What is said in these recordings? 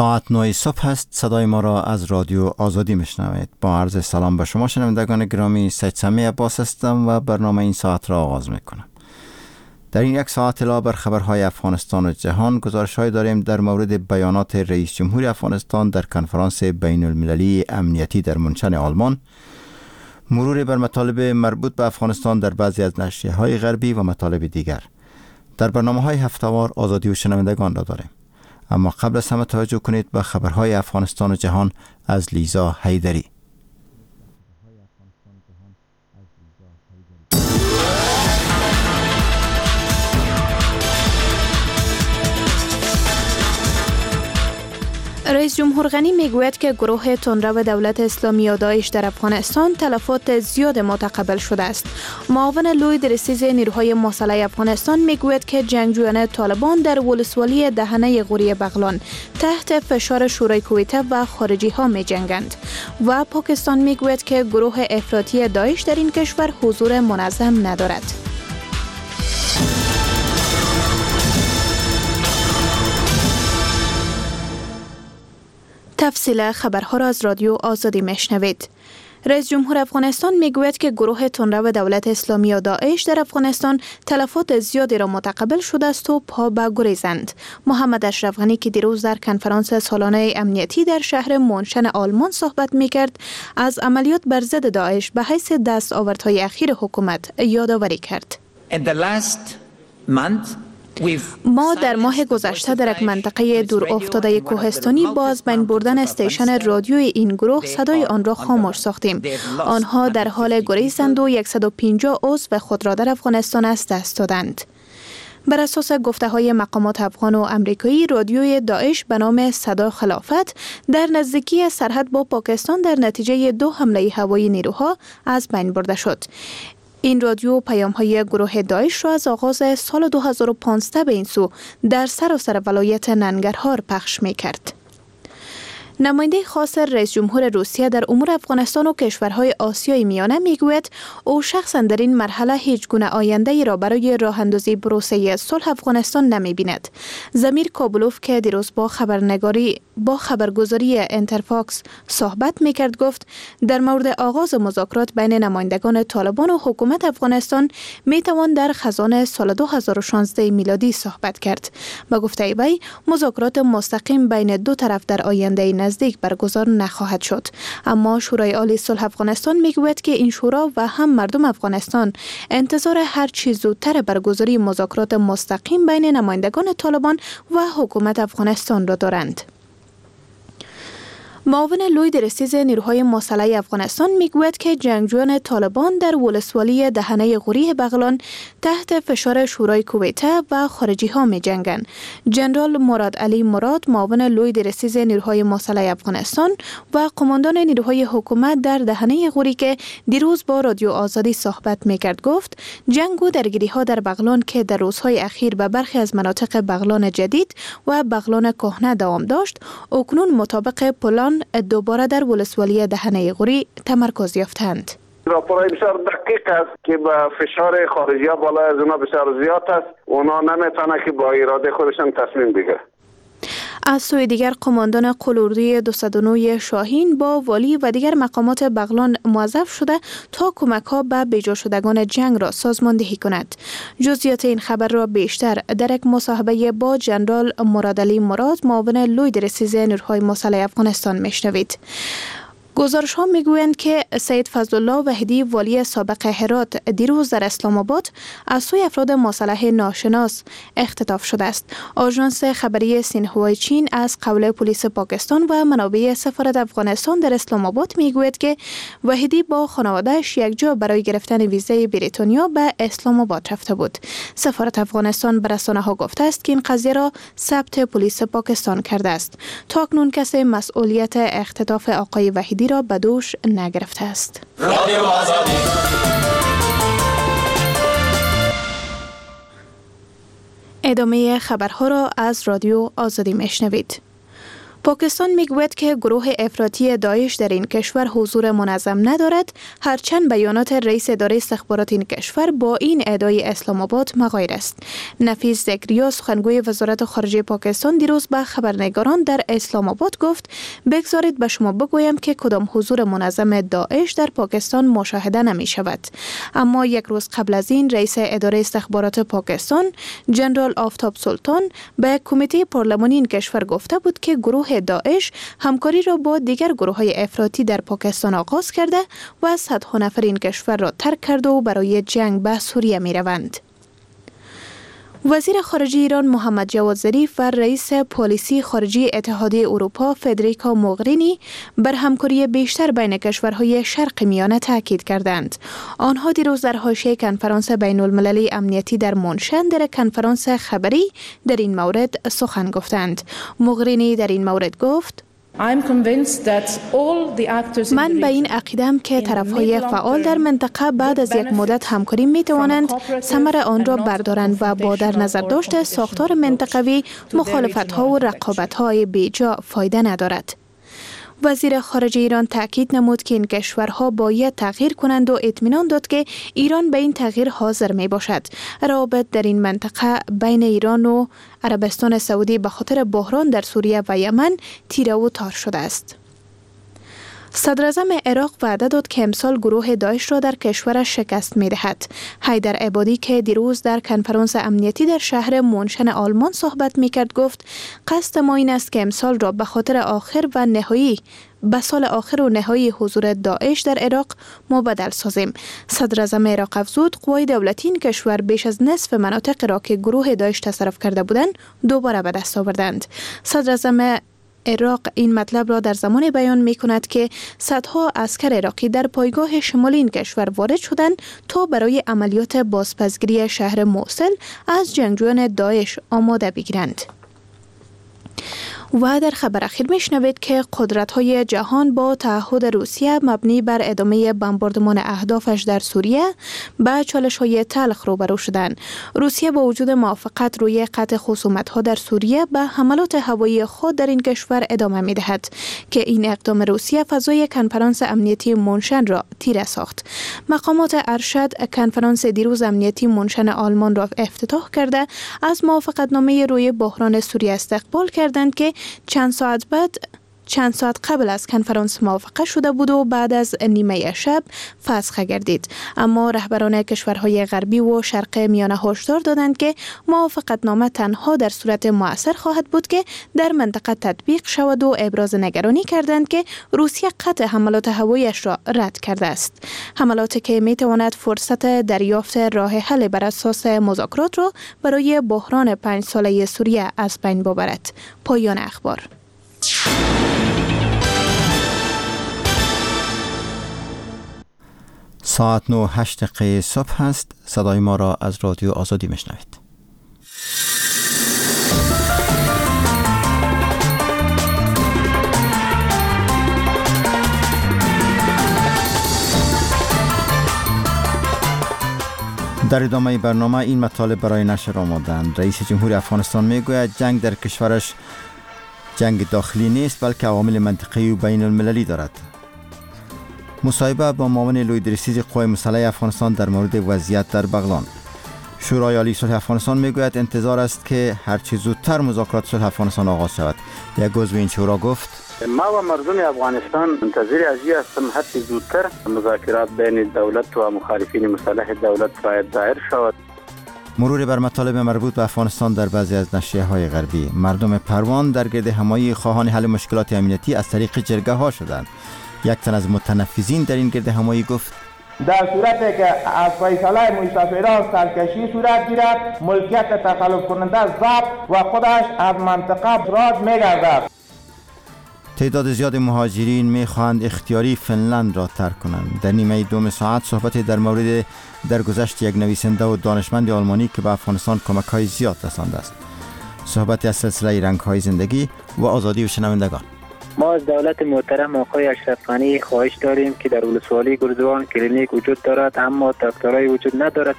ساعت 9 صبح است. صدای ما را از رادیو آزادی میشنوید. با عرض سلام به شما شنوندگان گرامی، سید سمی عباس هستم و برنامه این ساعت را آغاز میکنم. در این یک ساعت علاوه بر خبرهای افغانستان و جهان، گزارش‌هایی داریم در مورد بیانات رئیس جمهور افغانستان در کنفرانس بین المللی امنیتی در منشن آلمان، مرور بر مطالب مربوط به افغانستان در بعضی از نشریه‌های غربی و مطالب دیگر. در برنامه‌های هفته‌وار آزادی و شنوندگان را داریم. اما قبل از همه توجه کنید به خبرهای افغانستان و جهان از لیزا حیدری. رئیس جمهور غنی میگوید که گروه تندرو دولت اسلامی و داعش در افغانستان تلفات زیاد متقبل شده است. معاون لوی درسیز نیروهای مسلح افغانستان میگوید که جنگجویان طالبان در ولسوالی دهنه غوری بغلان تحت فشار شورای کویته و خارجی ها می جنگند و پاکستان میگوید که گروه افراطی داعش در این کشور حضور منظم ندارد. تفصیل خبرها را از رادیو آزادی میشنوید. رئیس جمهور افغانستان میگوید که گروه تندرو دولت اسلامی و داعش در افغانستان تلفات زیادی را متقبل شده است و پا به گریزند. محمد اشرف غنی که دیروز در کنفرانس سالانه امنیتی در شهر منشن آلمان صحبت میکرد، از عملیات بر ضد داعش به حیث دستاوردهای اخیر حکومت یادآوری کرد. ما در ماه گذشته در یک منطقه دور افتاده کوهستانی با از بین بردن استیشن رادیوی این گروه صدای آن را خاموش ساختیم. آنها در حال گریزند و 150 عضو خود را در افغانستان از دست دادند. بر اساس گفته‌های مقامات افغان و امریکایی، رادیوی داعش به نام صدا خلافت در نزدیکی سرحد با پاکستان در نتیجه 2 حمله هوایی نیروها از بین برده شد. این رادیو پیام‌های گروه داعش را از آغاز سال 2015 به این سو در سراسر ولایت ننگرهار پخش می‌کرد. نماینده خاص رئیس جمهور روسیه در امور افغانستان و کشورهای آسیای میانه میگوید او شخصا در این مرحله هیچ گونه آینده‌ای را برای راه اندازی پروسه صلح افغانستان نمی‌بیند. زمیر کابلوف که دیروز با خبرگزاری انترفاکس صحبت می‌کرد گفت در مورد آغاز مذاکرات بین نمایندگان طالبان و حکومت افغانستان میتوان در خزان سال 2016 میلادی صحبت کرد. با گفته وی مذاکرات مستقیم بین دو طرف در آینده نزدیک برگزار نخواهد شد، اما شورای عالی صلح افغانستان میگوید که این شورا و هم مردم افغانستان انتظار هر چیز زودتر برگزاری مذاکرات مستقیم بین نمایندگان طالبان و حکومت افغانستان را دارند. معاون لوی درسیز نیروهای مسلح افغانستان میگوید که جنگجویان طالبان در ولسوالی دهنه غوری بغلان تحت فشار شورای کویته و خارجی ها می جنگند. جنرال مراد علی مراد، معاون لوی درسیز نیروهای مسلح افغانستان و قماندان نیروهای حکومت در دهنه غوری که دیروز با رادیو آزادی صحبت میکرد گفت جنگ و درگیری ها در بغلان که در روزهای اخیر به برخی از مناطق بغلان جدید و بغلان کهنه دوام داشت، اکنون مطابق پلان دوباره در ولسوالی دهنه غوری تمرکز یافتند. راپورای بسیار دقیق است که با فشار خارجی ها بالا از اونا بسیار زیاد است. اونا نمیتونه که با اراده خودشان تصمیم بگیره. از سوی دیگر قماندان قلاردوی 209 شاهین با والی و دیگر مقامات بغلان موظف شده تا کمک ها به بیجا شدگان جنگ را سازماندهی کند. جزئیات این خبر را بیشتر در یک مصاحبه با جنرال مراد علی مراد، معاون لوی درسیز نیروهای مسلح افغانستان میشنوید. گزارش ها میگویند که سید فضلالله وحیدی والی سابق هرات دیروز در اسلام آباد از سوی افراد مسلح ناشناس اختطاف شده است. آژانس خبری سینهوای چین از قول پلیس پاکستان و منابع سفارت افغانستان در اسلام آباد میگوید که وحیدی با خانواده‌اش یک جا برای گرفتن ویزای بریتانیا به اسلام آباد رفته بود. سفارت افغانستان به رسانه‌ها گفته است که این قضیه را ثبت پلیس پاکستان کرده است. تاکنون کسی مسئولیت اختطاف آقای وحیدی را به دوش نگرفته است. رادیو آزادی. ادامه خبرها را از رادیو آزادی میشنوید. پاکستان میگوید که گروه افراطی داعش در این کشور حضور منظم ندارد، هرچند بیانات رئیس اداره استخبارات این کشور با این ادعای اسلام آباد مغایر است. نفیس زکریا سخنگوی وزارت خارجه پاکستان دیروز به خبرنگاران در اسلام آباد گفت: بگذارید به شما بگویم که کدام حضور منظم داعش در پاکستان مشاهده نمی شود. اما یک روز قبل از این رئیس اداره استخبارات پاکستان جنرال آفتاب سلطان به کمیته پارلمانی این کشور گفته بود که گروه داعش همکاری را با دیگر گروه‌های افراطی در پاکستان آغاز کرده و صدها نفر این کشور را ترک کرده و برای جنگ به سوریه می روند. وزیر خارجه ایران محمد جواد ظریف و رئیس پالیسی خارجی اتحادیه اروپا فدریکا موغرینی بر همکاری بیشتر بین کشورهای شرق میانه تاکید کردند. آنها دیروز در حاشیه کنفرانس بین المللی امنیتی در مونشن در کنفرانس خبری در این مورد سخن گفتند. موغرینی در این مورد گفت: من به این عقیده‌ام که طرف‌های فعال در منطقه بعد از یک مدت همکاری می‌توانند ثمر آن را بردارند و با در نظر داشت ساختار منطقوی مخالفت‌ها و رقابت‌های بیجا فایده ندارد. وزیر خارجه ایران تاکید نمود که این کشورها باید تغییر کنند و اطمینان داد که ایران به این تغییر حاضر می باشد. روابط در این منطقه بین ایران و عربستان سعودی به خاطر بحران در سوریه و یمن تیره و تار شده است. صدر اعظم عراق وعده داد که امسال گروه داعش را در کشورش شکست می دهد. حیدر عبادی که دیروز در کنفرانس امنیتی در شهر مونشن آلمان صحبت می کرد گفت: قصد ما این است که امسال را به خاطر سال آخر و نهایی حضور داعش در عراق مبدل سازیم. صدر اعظم عراق افزود: قوای دولتی این کشور بیش از نصف مناطق را که گروه داعش تصرف کرده بودند دوباره به دست آوردند. صدر اعظم عراق این مطلب را در زمان بیان می کند که صدها عسکر عراقی در پایگاه شمالی این کشور وارد شدند تا برای عملیات بازپسگیری شهر موصل از جنگجویان داعش آماده بگیرند. و در خبر اخیر میشنوید که قدرت‌های جهان با تعهد روسیه مبنی بر ادامه بمباردمان اهدافش در سوریه با چالش‌های تلخ روبرو شدند. روسیه با وجود موافقت روی قطع خصومت‌ها در سوریه به حملات هوایی خود در این کشور ادامه می‌دهد که این اقدام روسیه فضای کنفرانس امنیتی مونشن را تیره ساخت. مقامات ارشد کنفرانس دیروز امنیتی مونشن آلمان را افتتاح کرده از موافقتنامه روی بحران سوریه استقبال کردند که چند ساعت قبل از کنفرانس موافقه شده بود و بعد از نیمه شب فسخ گردید. اما رهبران کشورهای غربی و شرق میانه هشدار دادند که موافقتنامه تنها در صورت مؤثر خواهد بود که در منطقه تطبیق شود و ابراز نگرانی کردند که روسیه قطع حملات هواییش را رد کرده است. حملاتی که میتواند فرصت دریافت راه حل بر اساس مذاکرات را برای بحران 5 ساله سوریه از بین ببرد. پایان اخبار. ساعت 9:08 صبح است. صدای ما را از رادیو آزادی میشنوید. در ادامه برنامه این مطالب برای نشر آمدند. رئیس جمهور افغانستان میگوید جنگ در کشورش جنگ داخلی نیست بلکه عوامل منطقه‌ای و بین المللی دارد. مصاحبه با معاون لویدرسیز قوای مسلح افغانستان در مورد وضعیت در بغلان. شورای عالی صلح افغانستان میگوید انتظار است که هرچه زودتر مذاکرات صلح افغانستان آغاز شود. یک عضو این شورا گفت: ما و مردم افغانستان منتظر از این هستیم هرچه زودتر مذاکرات بین دولت و مخالفین مسلح دولت باید دایر شود. مرور بر مطالب مربوط به افغانستان در بعضی از نشریه‌های غربی. مردم پروان در گرد همایی خواهان حل مشکلات امنیتی از طریق جرگه ها شدند. یک تن از متنفذین در این گرد همایی گفت: در صورتی که از فیصله مسافران سرکشی صورت گیرد، ملکیت تخلف کننده ضبط و خودش از منطقه خراج می‌گردد. تعداد زیاد مهاجرین می‌خواهند اختیاری فنلند را ترک کنند. در نیمه دوم ساعت صحبت در مورد درگذشت یک نویسنده و دانشمند آلمانی که به افغانستان کمک‌های زیاد رسانده است. صحبت از سلسله رنگ‌های زندگی و آزادی و شنوندگان. ما از دولت محترم آقای اشرف غنی خواهش داریم که در ولسوالی گرزوان کلینیک وجود دارد اما دکترای وجود ندارد.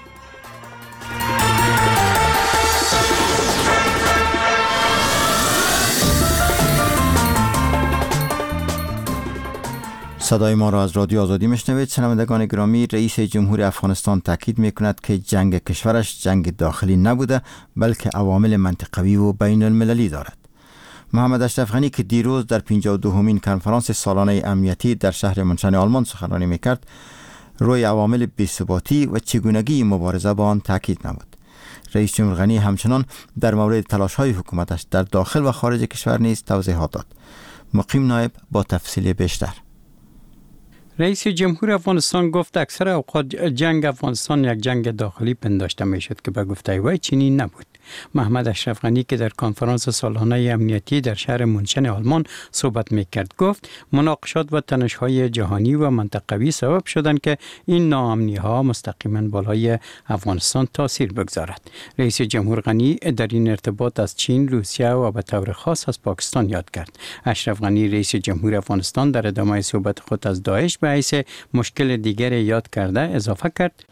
صدای ما را از رادیو آزادی میشنوید. شنوندگان گرامی، رئیس جمهور افغانستان تاکید میکند که جنگ کشورش جنگ داخلی نبوده بلکه عوامل منطقوی و بین المللی دارد. محمد اشرف غنی که دیروز در 52مین کنفرانس سالانه امنیتی در شهر منشن آلمان سخنرانی میکرد، روی عوامل بی‌ثباتی و چگونگی مبارزه با آن تاکید نمود. رئیس جمهور غنی همچنان در مورد تلاش‌های حکومتش در داخل و خارج کشور نیز توضیحات داد. مقیم نایب با تفصیل بیشتر. رئیس جمهور افغانستان گفت اکثر اوقات جنگ افغانستان یک جنگ داخلی پنداشته میشد که به گفته وی چنین نبود. محمد اشرف غنی که در کنفرانس سالانه امنیتی در شهر منشن آلمان صحبت میکرد گفت مناقشات و تنش‌های جهانی و منطقوی سبب شدند که این ناامنی‌ها مستقیما بالای افغانستان تاثیر بگذارد. رئیس جمهور غنی در این ارتباط از چین، روسیه و به طور خاص از پاکستان یاد کرد. اشرف غنی رئیس جمهور افغانستان در ادامه صحبت خود از داعش به حیث مشکل دیگر یاد کرده اضافه کرد: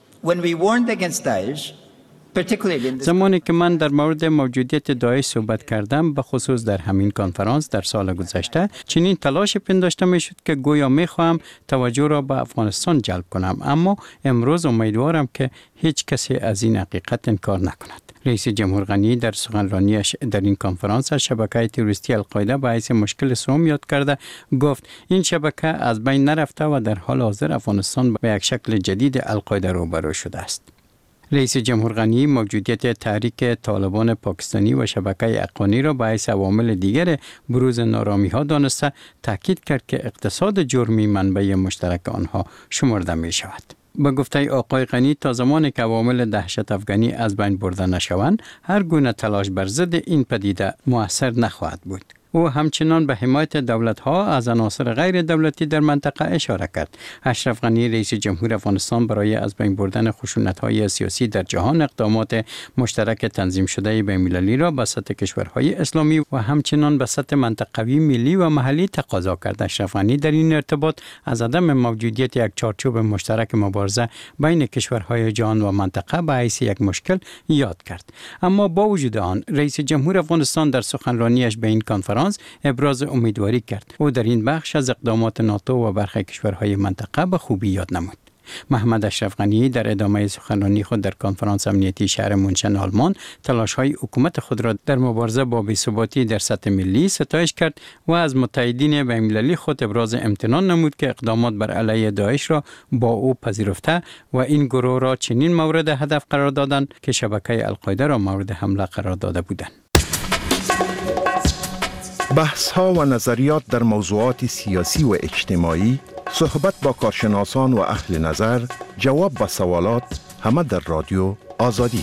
زمانی که من در مورد موجودیت داعش صحبت کردم، به خصوص در همین کنفرانس در سال گذشته، چنین تلاش پنداشته می شد که گویا می خواهم توجه را به افغانستان جلب کنم، اما امروز امیدوارم که هیچ کسی از این حقیقت انکار نکند. رئیس جمهور غنی در سخنرانیش در این کنفرانس از شبکه تروریستی القاعده به حیث مشکل سوم یاد کرده گفت این شبکه از بین نرفته و در حال حاضر افغانستان به یک شکل جدید القاعده روبرو شده است. رئیس جمهور غنی موجودیت تحریک طالبان پاکستانی و شبکه اقوانی را به حیث عوامل دیگر بروز نارامی‌ها دانسته تاکید کرد که اقتصاد جرمی منبع مشترک آنها شمرده می شود. به گفته آقای غنی تا زمانی که عوامل دهشت افغانی از بین برده نشوند، هر گونه تلاش بر ضد این پدیده مؤثر نخواهد بود. او همچنان به حمایت دولت‌ها از عناصر غیر دولتی در منطقه اشاره کرد. اشرف غنی رئیس جمهور افغانستان برای از بین بردن خشونت‌های سیاسی در جهان اقدامات مشترک تنظیم شده بین‌المللی را به سطح کشورهای اسلامی و همچنان به سطح منطقوی، ملی و محلی تقاضا کرد. اشرف غنی در این ارتباط از عدم موجودیت یک چارچوب مشترک مبارزه بین کشورهای جهان و منطقه به حیث یک مشکل یاد کرد. اما با وجود آن، رئیس جمهور افغانستان در سخنرانیش به این کنفرانس ابراز امیدواری کرد. او در این بخش از اقدامات ناتو و برخی کشورهای منطقه به خوبی یاد نمود. محمد اشرف غنی در ادامه سخنرانی خود در کنفرانس امنیتی شهر منشن آلمان تلاش‌های حکومت خود را در مبارزه با بی‌ثباتی در سطح ملی ستایش کرد و از متحدین بین‌المللی خود ابراز امتنان نمود که اقدامات بر علیه داعش را با او پذیرفته و این گروه را چنین مورد هدف قرار دادند که شبکه القاعده را مورد حمله قرار داده بودند. بحث ها و نظریات در موضوعات سیاسی و اجتماعی، صحبت با کارشناسان و اهل نظر، جواب به سوالات، همه در رادیو آزادی.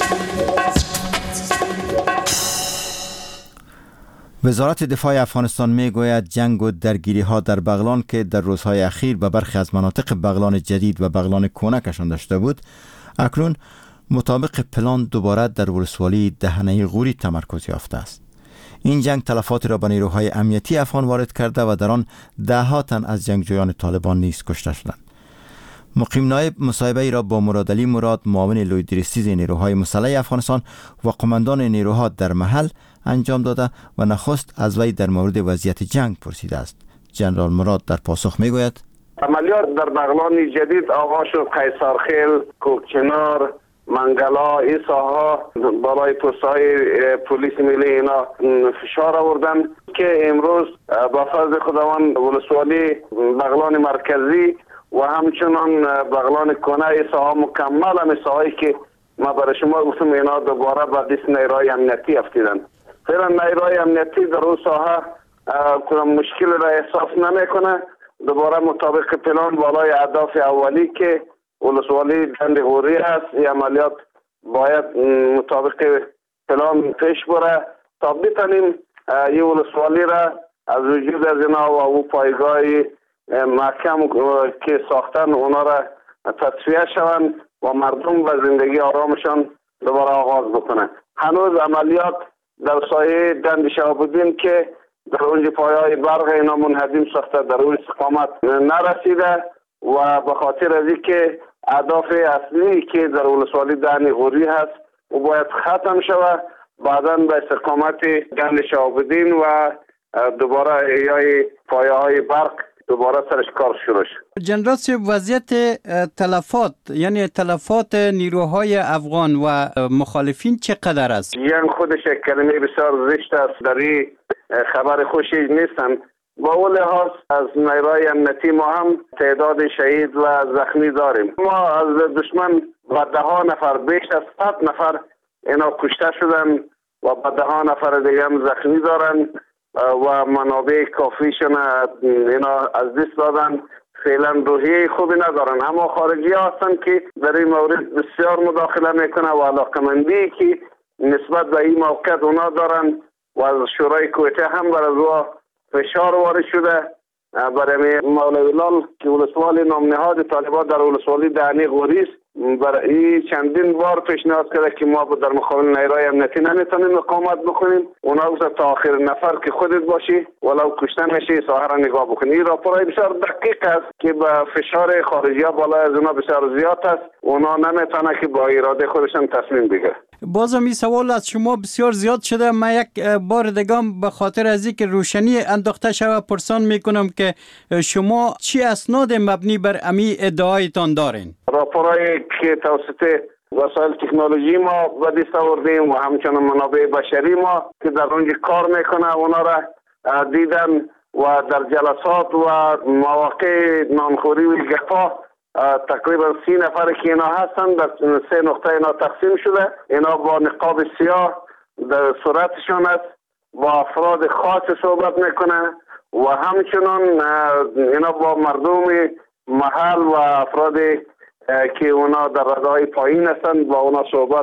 وزارت دفاع افغانستان میگوید جنگ و درگیری ها در بغلان که در روزهای اخیر به برخی از مناطق بغلان جدید و بغلان کهنه کشانده شده بود، اکنون مطابق پلان دوباره در ولسوالی دهنه غوری تمرکز یافته است. این جنگ تلفاتی را به نیروهای امنیتی افغان وارد کرده و در آن ده‌ها تن از جنگجویان طالبان نیز کشته شدند. مقیم نایب مصاحبه ای را با مرادعلی مراد، معاون لویدرسیز نیروهای مسلح افغانستان و قماندان نیروها در محل انجام داده و نخست از وی در مورد وضعیت جنگ پرسیده است. جنرال مراد در پاسخ میگوید: عملیات در بغلان جدید آغاز شد. قیصرخیل، کوکچنار، منگلا، این ساحه بالای پست‌های پلیس ملی اینا فشار آوردن که امروز با فضل خداوند ولسوالی بغلان مرکزی و همچنان بغلان کنه این ساحه مکمل هم ساحه‌ای که ما برای شما گفتم اینا دوباره به دست نیروهای امنیتی افتیدن. فعلا نیروهای امنیتی در اون ساحه کدام مشکل را احساس نمیکنه. دوباره مطابق پلان بالای اهداف اولی که ولسوالی دند غوری است، این عملیات باید مطابق پلان پیش بره تا بتانیم این ولسوالی را از وجود از اینا و او پایگاه محکم که ساختن اونا را تصفیه شوند و مردم به زندگی آرامشان دوباره آغاز بکنه. هنوز عملیات در سایه دند شهاب‌الدین که در اونجا پایه‌های برق اینا منهدم ساخته در اون استقامت نرسیده و به خاطر از اینکه اهداف اصلی که در ولسوالی دهن غوری هست و باید ختم شود، بعداً به استقامت دند شهاب‌الدین و دوباره احیای پایه‌های برق دوباره سرش کار شروع شد. جنرال صاحب، وضعیت تلفات یعنی تلفات نیروهای افغان و مخالفین چقدر است؟ جنگ خودش یک کلمه بسیار زشت است، در این خبر خوشی نیستند. با اون لحاظ از نیروهای امنیتی ما هم تعداد شهید و زخمی داریم. ما از دشمن و 10 نفر بیش از 100 نفر اینا کشته شدن و با 10 نفر دیگه هم زخمی دارن و منابع کافیشون اینا از دست دادن. فعلا روحیه خوبی ندارن، اما خارجی هستن که در این مورد بسیار مداخله میکنه و علاقمندی که نسبت به این موقع اونا دارن و از شورای کویته هم بر از فشار وارد شده. برای مولوی لال که ولسوالی نام نهاد طالبان در ولسوالی دهنی غوری است، برای چندین بار پیشنهاد کرده که ما در مقابل نیروهای امنیتی نمیتونیم اقامت بکنیم. اونا گفت تا آخر نفر که خودت باشی ولو کشته میشی ساحه را نگاه بکنی. این راپورای بسیار دقیق است که با فشار خارجی ها بالا از اونا بسیار زیاد است. اونا نمیتونه که با اراده خودشان تصمیم بگیره. بازم این سوال از شما بسیار زیاد شده. من یک بار دیگه به خاطر از اینکه روشنی انداخته شود پرسان میکنم که شما چی اسناد مبنی بر امی ادعایتان دارین؟ راپورایی که توسط وسایل تکنولوژی ما به دست آوردیم و همچنان منابع بشری ما که در اونجا کار میکنه اونا را دیدن و در جلسات و مواقع نانخوری و گپا تقریبا 30 نفر که اینا هستن در 3 نقطه اینا تقسیم شده. اینا با نقاب سیاه در صورتشون است، با افراد خاص صحبت میکنه و همچنان اینا با مردم محل و افراد که اونا در ردای پایین هستند با اونا صحبت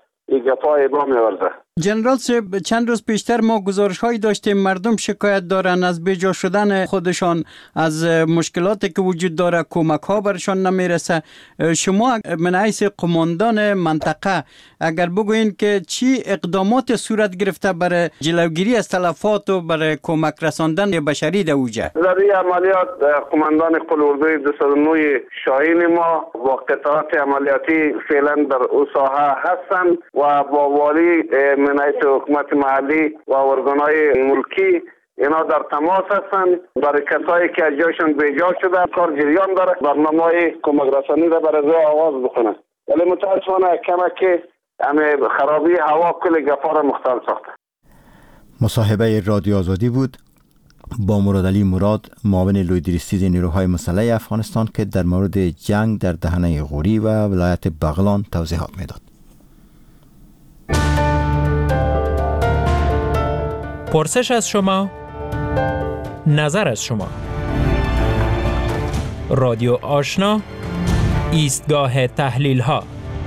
گپای با میورزه. جنرال صاحب، چند روز پیشتر ما گزارش هایی داشتیم مردم شکایت دارن از بیجا شدن خودشان، از مشکلاتی که وجود داره، کمک ها برشان نمیرسه. شما من حیث قماندان منطقه اگر بگوین که چی اقدامات صورت گرفته برای جلوگیری از تلفات و برای کمک رساندن بشری در اوجه؟ در این عملیات قماندان قلوردوی 209 شاهین ما با قطعات عملیاتی فعلا در او ساحه هستند و با والی من حیث حکومت محلی و ارگانهای ملکی اینا در تماس هستند. برای کسایی که از جایشان بیجا شده کار جریان داره، برنامه‌های کمک رسانی را برای آغاز بکنه. ولی متاسفانه کمک خرابی هوا کل گپا را مختل ساخته. مصاحبه رادیو آزادی بود با مرادعلی مراد، معاون لویدریستیز نیروهای مسلح افغانستان که در مورد جنگ در دهنه غوری و ولایت بغلان توضیحات میداد. پرسش از شما، نظر از شما. رادیو آشنا، ایستگاه تحلیل ها.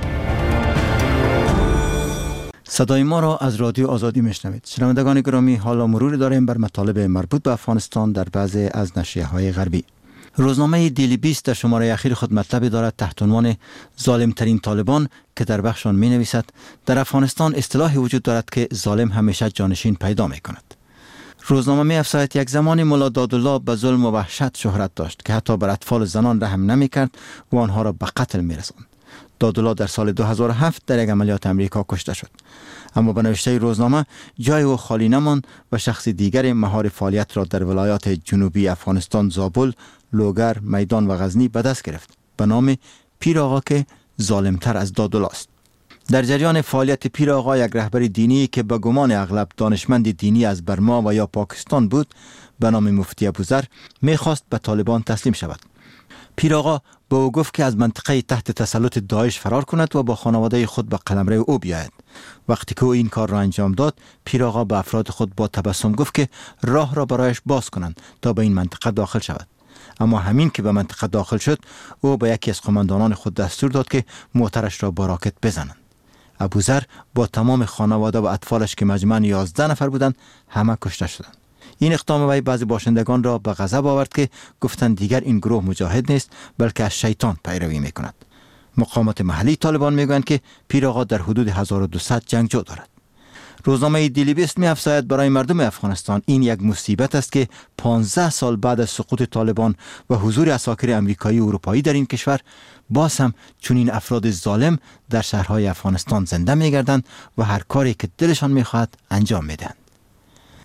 صدای ما را از رادیو آزادی میشنوید. شنوندگان گرامی، حالا مروری داریم بر مطالب مربوط به افغانستان در بعضی از نشریه‌های غربی. روزنامه دیلی بیست در شماره اخیر خود مطلبی دارد تحت عنوان ظالمترین طالبان که در بخش آن می نویسد در افغانستان اصطلاحی وجود دارد که ظالم همیشه جانشین پیدا می کند. روزنامه می افزاید یک زمانی ملا دادالله به ظلم و وحشت شهرت داشت که حتی بر اطفال زنان رحم نمی کرد و آنها را به قتل می رساند. دادالله در سال 2007 در یک عملیات امریکا کشته شد. اما به نوشته روزنامه جای او خالی نماند و شخص دیگر مهار فعالیت را در ولایات جنوبی افغانستان زابل، لوگر، میدان و غزنی به دست گرفت به نام پیر آقا که ظالمتر از دادالله است. در جریان فعالیت پیر آقا یک رهبر دینی که به گمان اغلب دانشمند دینی از برما و یا پاکستان بود به نام مفتی ابوذر میخواست به طالبان تسلیم شود. پیر آقا به او گفت که از منطقه تحت تسلط داعش فرار کند و با خانواده خود به قلمرو او بیاید. وقتی که او این کار را انجام داد، پیر آقا به افراد خود با تبسم گفت که راه را برایش باز کنند تا به این منطقه داخل شود. اما همین که به منطقه داخل شد، او به یکی از قماندانان خود دستور داد که موترش را با راکت بزنند. ابوذر با تمام خانواده و اطفالش که مجموعاً 11 نفر بودند همه کشته شدند. این اقدام وی بعضی باشندگان را به غضب آورد که گفتند دیگر این گروه مجاهد نیست بلکه از شیطان پیروی میکند. مقامات محلی طالبان میگویند که پیر آقا در حدود 1200 جنگجو دارد. روزنامه دیلی بیست می‌افزاید برای مردم افغانستان این یک مصیبت است که 15 سال بعد از سقوط طالبان و حضور عساکر امریکایی و اروپایی در این کشور باز هم چنین افراد ظالم در شهرهای افغانستان زنده می‌گردند و هر کاری که دلشان می‌خواهد انجام می‌دهند.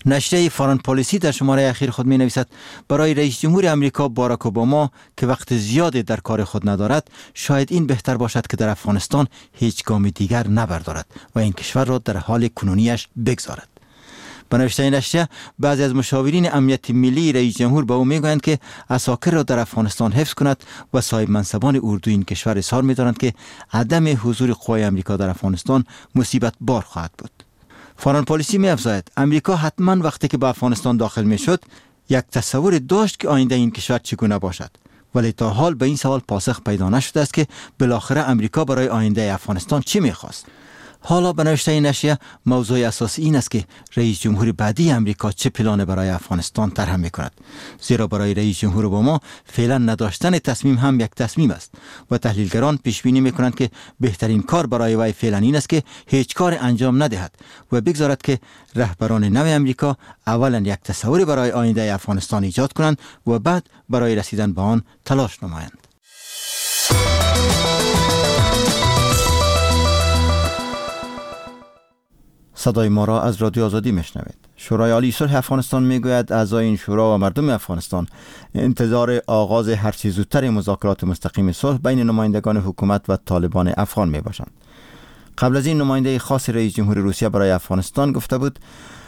نشریه فارن پالیسی در شماره اخیر خود می نویسد برای رئیس جمهور امریکا باراک اوباما که وقت زیادی در کار خود ندارد، شاید این بهتر باشد که در افغانستان هیچ گام دیگر نبردارد و این کشور را در حال کنونیش بگذارد. به نوشته نشریه، بعضی از مشاورین امنیت ملی رئیس جمهور به او میگویند که عساکر را در افغانستان حفظ کند و صاحب منصبان اردو این کشور اظهار می‌دارند که عدم حضور قوای امریکا در افغانستان مصیبت بار خواهد بود. فارن پالیسی می‌افزاید امریکا حتما وقتی که به افغانستان داخل می‌شد یک تصور داشت که آینده این کشور چگونه باشد، ولی تا حال به این سوال پاسخ پیدا نشده است که بالاخره امریکا برای آینده افغانستان چی می‌خواست. حالا به نوشته نشریه، موضوع اساسی این است که رئیس جمهور بعدی امریکا چه پلان برای افغانستان طرح می‌کند، زیرا برای رئیس جمهور اوباما فعلا نداشتن تصمیم هم یک تصمیم است و تحلیلگران پیش بینی می‌کنند که بهترین کار برای وی فعلا این است که هیچ کار انجام ندهد و بگذارد که رهبران نو امریکا اولا یک تصوری برای آینده افغانستان ایجاد کنند و بعد برای رسیدن به آن تلاش نمایند. صدای ما را از رادیو آزادی میشنوید. شورای عالی صلح افغانستان میگوید اعضای این شورا و مردم افغانستان انتظار آغاز هر چه زودتر مذاکرات مستقیم صلح بین نمایندگان حکومت و طالبان افغان میباشند. قبل از این نماینده خاص رئیس جمهور روسیه برای افغانستان گفته بود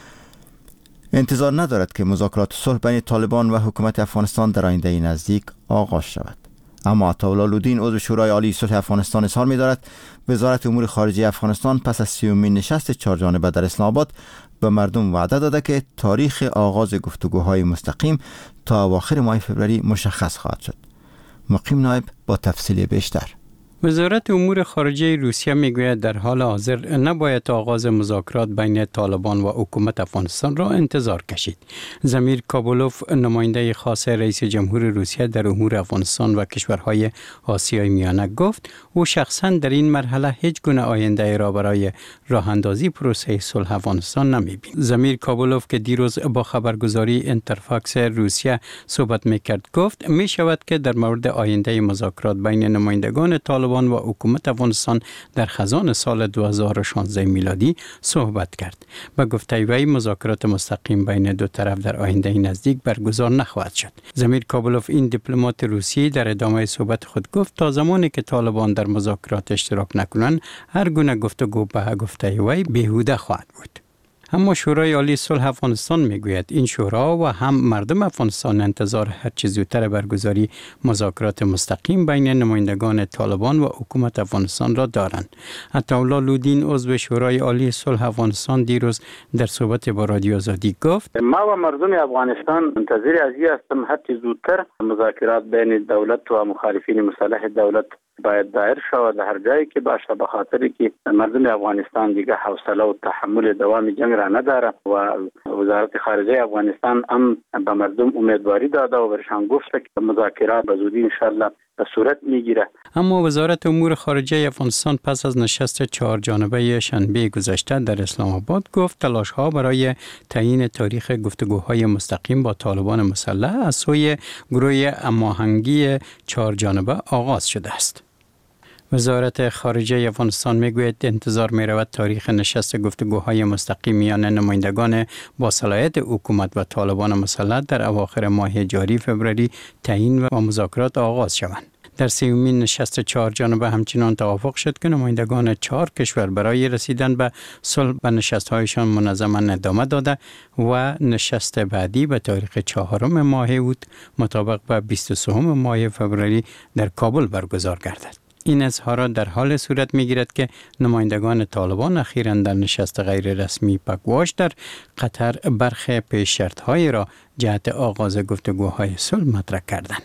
انتظار ندارد که مذاکرات صلح بین طالبان و حکومت افغانستان در آینده نزدیک آغاز شود. اما عطاالله لودین عضو شورای عالی صلح افغانستان اظهار می‌دارد وزارت امور خارجه افغانستان پس از 30مین نشست چهارجانبه در اسلام آباد به مردم وعده داده که تاریخ آغاز گفتگوهای مستقیم تا اواخر ماه فوریه مشخص خواهد شد. مقیم نایب با تفصیل بیشتر. وزارت امور خارجه روسیه میگوید در حال حاضر نباید آغاز مذاکرات بین طالبان و حکومت افغانستان را انتظار کشید. زمیر کابولوف، نماینده خاص رئیس جمهور روسیه در امور افغانستان و کشورهای آسیای میانه، گفت او شخصا در این مرحله هیچ گونه آینده را برای راه اندازی پروسه صلح افغانستان نمی‌بیند. زمیر کابولوف که دیروز با خبرگزاری اینترفاکس روسیه صحبت میکرد، گفت میشود که در مورد آینده مذاکرات بین نمایندگان طالبان و حکومت افغانستان در خزان سال 2016 میلادی صحبت کرد. به گفته وی مذاکرات مستقیم بین دو طرف در آینده نزدیک برگزار نخواهد شد. زمیر کابولوف، این دیپلمات روسی، در ادامه صحبت خود گفت تا زمانی که طالبان در مذاکرات اشتراک نکنند هر گونه گفتگو به گفته وی بیهوده خواهد بود. اما شورای عالی صلح افغانستان میگوید این شورا و هم مردم افغانستان انتظار هر چه زودتر برگزاری مذاکرات مستقیم بین نمایندگان طالبان و حکومت افغانستان را دارند. عطاالله لودین عضو شورای عالی صلح افغانستان دیروز در صحبت با رادیو آزادی گفت ما و مردم افغانستان منتظر از این هستیم هر چه زودتر مذاکرات بین دولت و مخالفین مسلح دولت باید دایر شود هر جایی که باشه، به خاطر که مردم افغانستان دیگه حوصله و تحمل دوام جنگ را نداره و وزارت خارجه افغانستان هم به مردم امیدواری داده و برشان گفته که مذاکرات به زودی انشالله به صورت میگیره. اما وزارت امور خارجه افغانستان پس از نشست چهارجانبه شنبه گذشته در اسلام آباد گفت تلاش ها برای تعیین تاریخ گفتگوهای مستقیم با طالبان مسلح از سوی گروه هماهنگی چهارجانبه آغاز شده است. وزارت خارجه افغانستان میگوید انتظار می‌رود تاریخ نشست گفتگوهای مستقیم میان نمایندگان با صلاحیت حکومت و طالبان مسلح در اواخر ماه جاری فوریه تعیین و مذاکرات آغاز شوند. در 30مین نشست چهارجانبه همچنان توافق شد که نمایندگان 4 کشور برای رسیدن به صلح به نشست‌هایشان منظما ادامه داده و نشست بعدی به تاریخ 4 ماه اوت مطابق به 23 ماه فوریه در کابل برگزار گردد. این اظهارات در حال صورت می‌گیرد که نمایندگان طالبان اخیراً در نشست غیر رسمی پکواش در قطر برخی پیش شرط‌های را جهت آغاز گفتگوهای صلح مطرح کردند.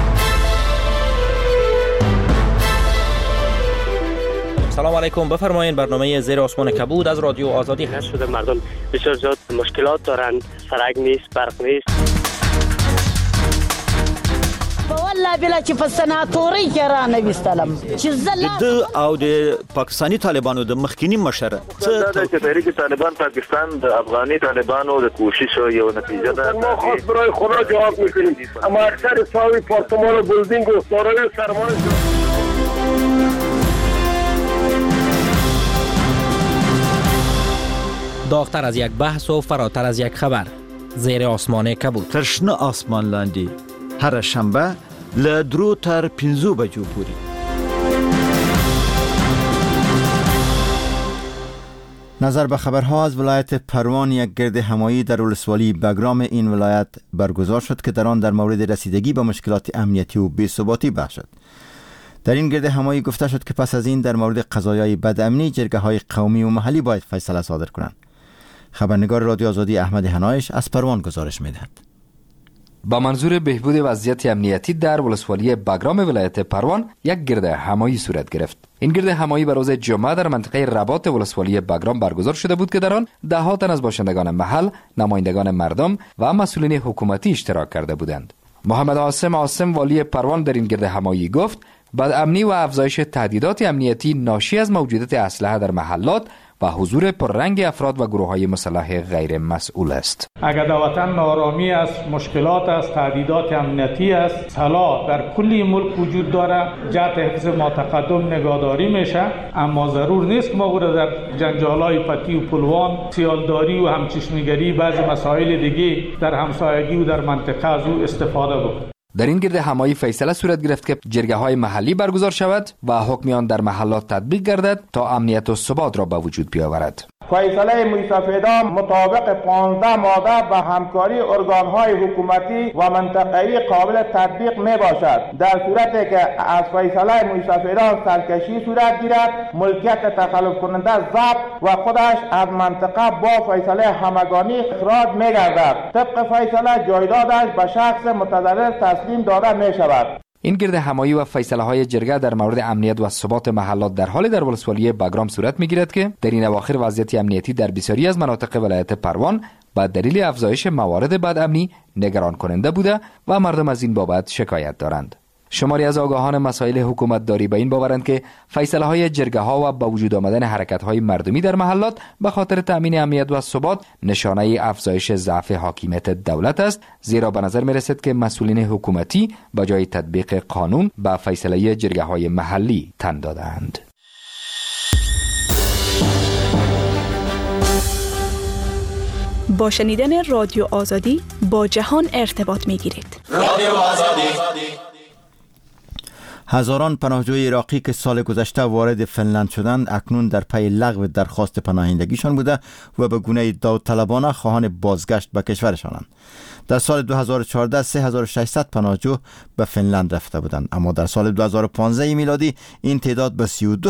سلام علیکم، بفرمایید. برنامه زیر آسمان کبود از رادیو آزادی هست. شده مردم بسیار زیاد مشکلات دارند، سرک نیست، برق نیست. والله بلا چې په سناتوري کې را نه وستلم چې د او د پاکستانی طالبانو د مخکینی مشره د تحریک طالبان پاکستان د افغاني طالبانو د کوشش یو نتیجه ده. ما خاص برای خدا جواب میکنیم، اما اکثر ساوی پارتمان و بلدینگ و سارای سرمایه داغتر از یک بحث و فراتر از یک خبر. زیر آسمان کبود. تشنه آسمان لاندی هر شنبه لدرو تر 5 بجو پوری. نظر به خبرها از ولایت پروان، یک گرد همایی در ولسوالی بگرام این ولایت برگزار شد که در آن در مورد رسیدگی به مشکلات امنیتی و بی‌ثباتی بحث شد. در این گرد همایی گفته شد که پس از این در مورد قضایای بدامنی جرگه‌های قومی و محلی باید فیصله صادر کنند. خبرنگار رادیو آزادی احمد هنایش از پروان گزارش می‌دهد. با منظور بهبود وضعیت امنیتی در ولسوالی بگرام ولایت پروان یک گرد همایی صورت گرفت. این گرد همایی به روز جمعه در منطقه رباط ولسوالی بگرام برگزار شده بود که در آن ده ها تن از باشندگان محل، نمایندگان مردم و مسئولین حکومتی اشتراک کرده بودند. محمد عاصم والی پروان در این گرد همایی گفت بدامنی و افزایش تهدیدات امنیتی ناشی از موجودیت اسلحه در محلات و حضور پررنگ افراد و گروه‌های مسلح غیر مسئول است. اگر در وطن نارامی است، مشکلات است، تهدیدات امنیتی است، طلا در کلی ملک وجود داره، جهت حفظ ما تقدم نگهداری میشه، اما ضرور نیست که ما در جنجال‌های پتی و پلوان، سیالداری و همچشمیگری بعضی مسائل دیگه در همسایگی و در منطقه از او استفاده بکنیم. در این گرد همایی فیصله صورت گرفت که جرگه‌های محلی برگزار شود و حکم آن در محلات تطبیق گردد تا امنیت و ثبات را به وجود بیاورد. فیصله موسی‌فیدان مطابق 15 ماده به همکاری ارگان‌های حکومتی و منطقه‌ای قابل تطبیق می باشد. در صورتی که از فیصله موسی‌فیدان سرکشی صورت گیرد، ملکیت تخلف کننده ضبط و خودش از منطقه با فیصله همگانی اخراج می گردد. طبق فیصله جایدادش به شخص متضرر تسلیم داده می شود. این گرد همایی و فیصله‌های جرگه در مورد امنیت و ثبات محلات در حال در ولسوالی بگرام صورت می‌گیرد که در این اواخر وضعیت امنیتی در بسیاری از مناطق ولایت پروان با دلیل افزایش موارد بدامنی نگران کننده بوده و مردم از این بابت شکایت دارند. شماری از آگاهان مسائل حکومت داری به این باورند که فیصله‌های جرگه‌ها و با وجود آمدن حرکت‌های مردمی در محلات به خاطر تأمین امنیت و ثبات نشانه افزایش ضعف حاکمیت دولت است، زیرا به نظر می‌رسد که مسئولین حکومتی با جای تطبیق قانون به فیصله جرگه‌های محلی تن دادند. با شنیدن رادیو آزادی با جهان ارتباط می‌گیرید. رادیو آزادی. هزاران پناهجوی عراقی که سال گذشته وارد فنلند شدند اکنون در پی لغو درخواست پناهندگیشان بوده و به گونه داوطلبانه خواهان بازگشت به کشورشانند. در سال 2014 3600 پناهجو به فنلند رفته بودند، اما در سال 2015 میلادی این تعداد به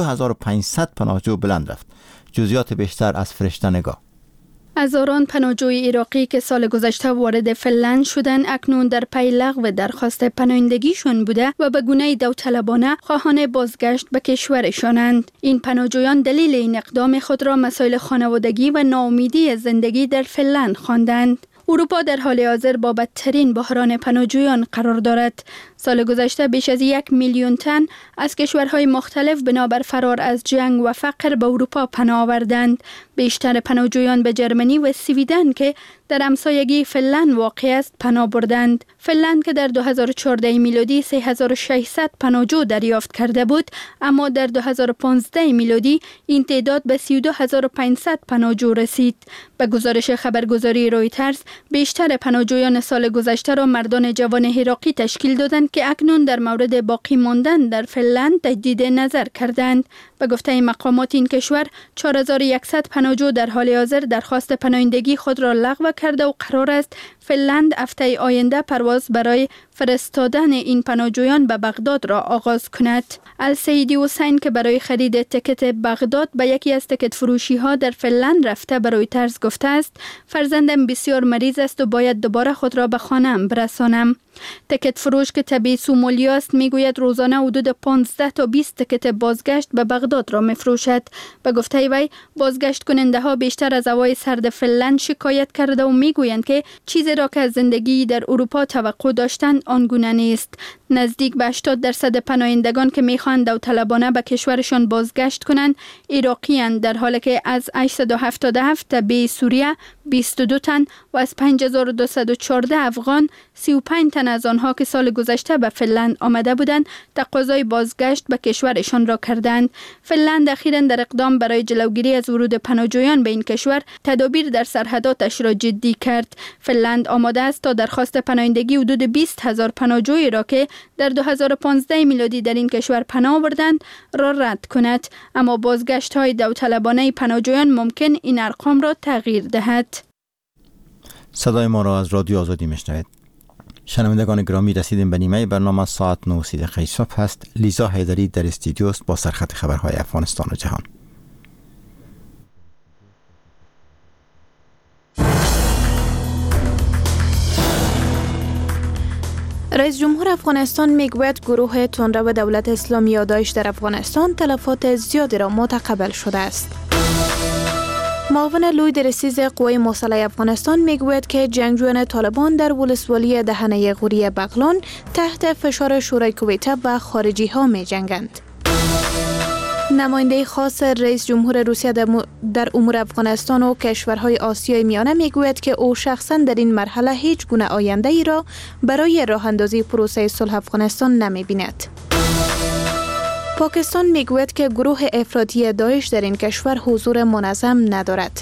32500 پناهجو بلند رفت. جزئیات بیشتر از فرشته نگاه. هزاران پناهجوی عراقی که سال گذشته وارد فنلند شدند اکنون در پی لغو درخواست پناهندگیشان بوده و به گونه داوطلبانه خواهان بازگشت به کشورشانند. این پناهجویان دلیل این اقدام خود را مسائل خانوادگی و ناامیدی زندگی در فنلند خواندند. اروپا در حال حاضر با بدترین بحران پناهجویان قرار دارد. سال گذشته بیش از 1 میلیون تن از کشورهای مختلف بنابر فرار از جنگ و فقر به اروپا پناه آوردند. بیشتر پناهجویان به جرمنی و سویدن که در همسایگی فنلند واقع است پناه بردند. فنلند که در 2014 میلادی 3600 پناهجو دریافت کرده بود، اما در 2015 میلادی این تعداد به 32500 پناهجو رسید. به گزارش خبرگزاری رویترز، بیشتر پناهجویان سال گذشته را مردان جوان عراقی تشکیل دادند که اکنون در مورد باقی ماندن در فنلند تجدید نظر کردند. به گفته مقامات این کشور 4100 پناهجو در حال حاضر درخواست پناهندگی خود را لغو کرده و قرار است فنلند هفته آینده پرواز برای فرستادن این پناهجویان به بغداد را آغاز کند. السیدی حسین که برای خرید تکت بغداد به یکی از تکت فروشی ها در فنلند رفته به رویترز گفته است فرزندم بسیار مریض است و باید دوباره خود را به خانه‌ام برسانم. تکت فروش که طبیعی سومالی است میگوید روزانه حدود 15 تا 20 تکت بازگشت به بغداد را میفروشد. به گفته وی بازگشت کننده ها بیشتر از هوای سرد فنلند شکایت کرده و میگویند که چیزی را که از زندگی در اروپا توقع داشتند آنگونه نیست. نزدیک به 80% پناهندگان که میخواهند داوطلبانه به کشورشان بازگشت کنند عراقی‌اند، در حالی که از 877 تبع سوریه 22 تن و از 5214 افغان 35 تن از آنها که سال گذشته به فنلند آمده بودند تقاضای بازگشت به کشورشان را کردند. فنلند اخیراً در اقدام برای جلوگیری از ورود پناهجویان به این کشور تدابیر در سرحداتش را جدی کرد. فنلند آماده است تا درخواست پناهندگی حدود 20,000 پناهجویی را که در 2015 میلادی در این کشور پناه بردند را رد کند، اما بازگشت های داوطلبانه پناهجویان ممکن این ارقام را تغییر دهد. صدای ما را از رادیو آزادی میشنوید. شنوندگان گرامی، رسیدیم به نیمه برنامه. ساعت 9:30 صبح است. لیزا حیدری در استودیو است با سرخط خبرهای افغانستان و جهان. رئیس جمهور افغانستان میگوید گروه تندرو دولت اسلامی داعش در افغانستان تلفات زیادی را متقبل شده است. معاون لوی رئیس قوای مسلح افغانستان میگوید که جنگجویان طالبان در ولسوالی دهنه غوری بغلان تحت فشار شورای کویته و خارجی ها می جنگند. نماینده خاص رئیس جمهور روسیه در امور افغانستان و کشورهای آسیای میانه میگوید که او شخصا در این مرحله هیچ گونه آینده ای را برای راه اندازی پروسه صلح افغانستان نمی بیند. پاکستان میگوید که گروه افراطی داعش در این کشور حضور منظم ندارد.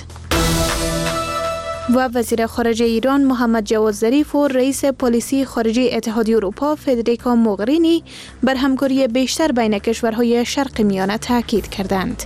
و وزیر خارجه ایران محمد جواد ظریف و رئیس پلیسی خارجه اتحادیه اروپا فدریکا موغرینی بر همکاری بیشتر بین کشورهای شرق میانه تاکید کردند.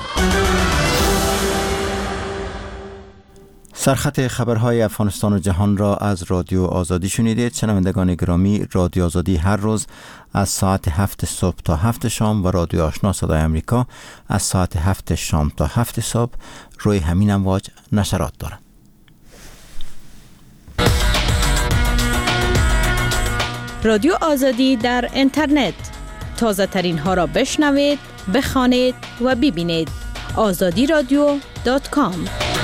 سرخط خبرهای افغانستان و جهان را از رادیو آزادی شنیدید. شنوندگان گرامی، رادیو آزادی هر روز از ساعت 7 صبح تا 7 شام و رادیو آشنا صدای امریکا از ساعت 7 شام تا 7 صبح روی همین امواج نشرات دارند. رادیو آزادی در اینترنت، تازه ترین ها را بشنوید، بخوانید و ببینید. azadiradio.com.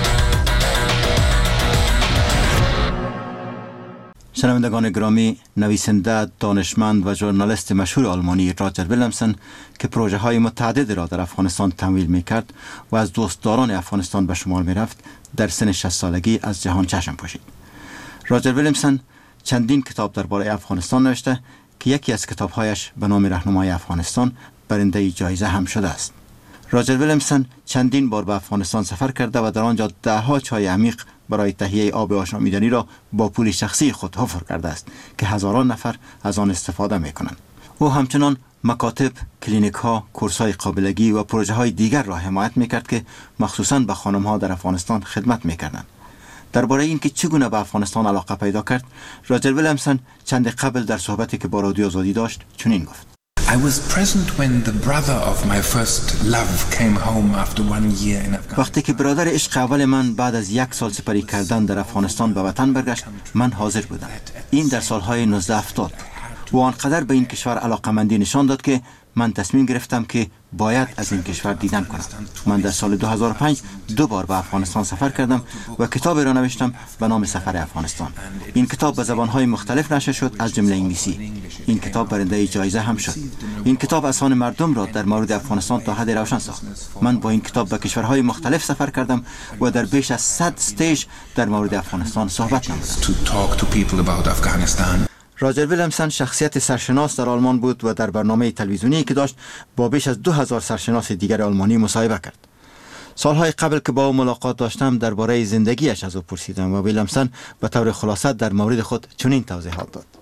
شنوندگان گرامی، نویسنده، دانشمند و ژورنالیست مشهور آلمانی راجر ویلمسن که پروژه های متعدد را در افغانستان تمویل میکرد و از دوستداران افغانستان به شمار میرفت، در سن 60 سالگی از جهان چشم پوشید. راجر ویلمسن چندین کتاب درباره افغانستان نوشته که یکی از کتابهایش به نام رهنمای افغانستان برنده جایزه هم شده است. راجر ویلمسن چندین بار به افغانستان سفر کرده و در آنجا ده‌ها چای عمیق برای تهیه آب آشامیدنی را با پول شخصی خود حفر کرده است که هزاران نفر از آن استفاده می‌کنند. او همچنان مکاتب، کلینیک‌ها، کورس‌های قابلگی و پروژه‌های دیگر را حمایت می‌کرد که مخصوصاً به خانم‌ها در افغانستان خدمت می‌کردند. درباره اینکه چگونه به افغانستان علاقه پیدا کرد، راجر ویلمسن چند قبل در صحبتی که با رادیو آزادی داشت چنین گفت: I was present when the brother of my first love came home after 1 year in Afghanistan. وقتی که برادر عشق اول من بعد از 1 سال سپری کردن در افغانستان به وطن برگشت، من حاضر بودم. این در سالهای 1970 و آنقدر به این کشور علاقمندی نشان داد که من تصمیم گرفتم که باید از این کشور دیدن کنم. من در سال 2005 2 بار به افغانستان سفر کردم و کتابی را نوشتم به نام سفر افغانستان. این کتاب به زبانهای مختلف نشر شد، از جمله انگلیسی. این کتاب برنده جایزه هم شد. این کتاب اذهان مردم را در مورد افغانستان تا حد روشن ساخت. من با این کتاب به کشورهای مختلف سفر کردم و در بیش از 100 استیج در مورد افغانستان صحبت نمودم. راجر ویلمسن شخصیت سرشناس در آلمان بود و در برنامه تلویزیونی که داشت با بیش از 2000 سرشناس دیگر آلمانی مصاحبه کرد. سالهای قبل که با او ملاقات داشتم درباره زندگیش از او پرسیدم و ویلمسن به طور خلاصه در مورد خود چنین توضیحات داد: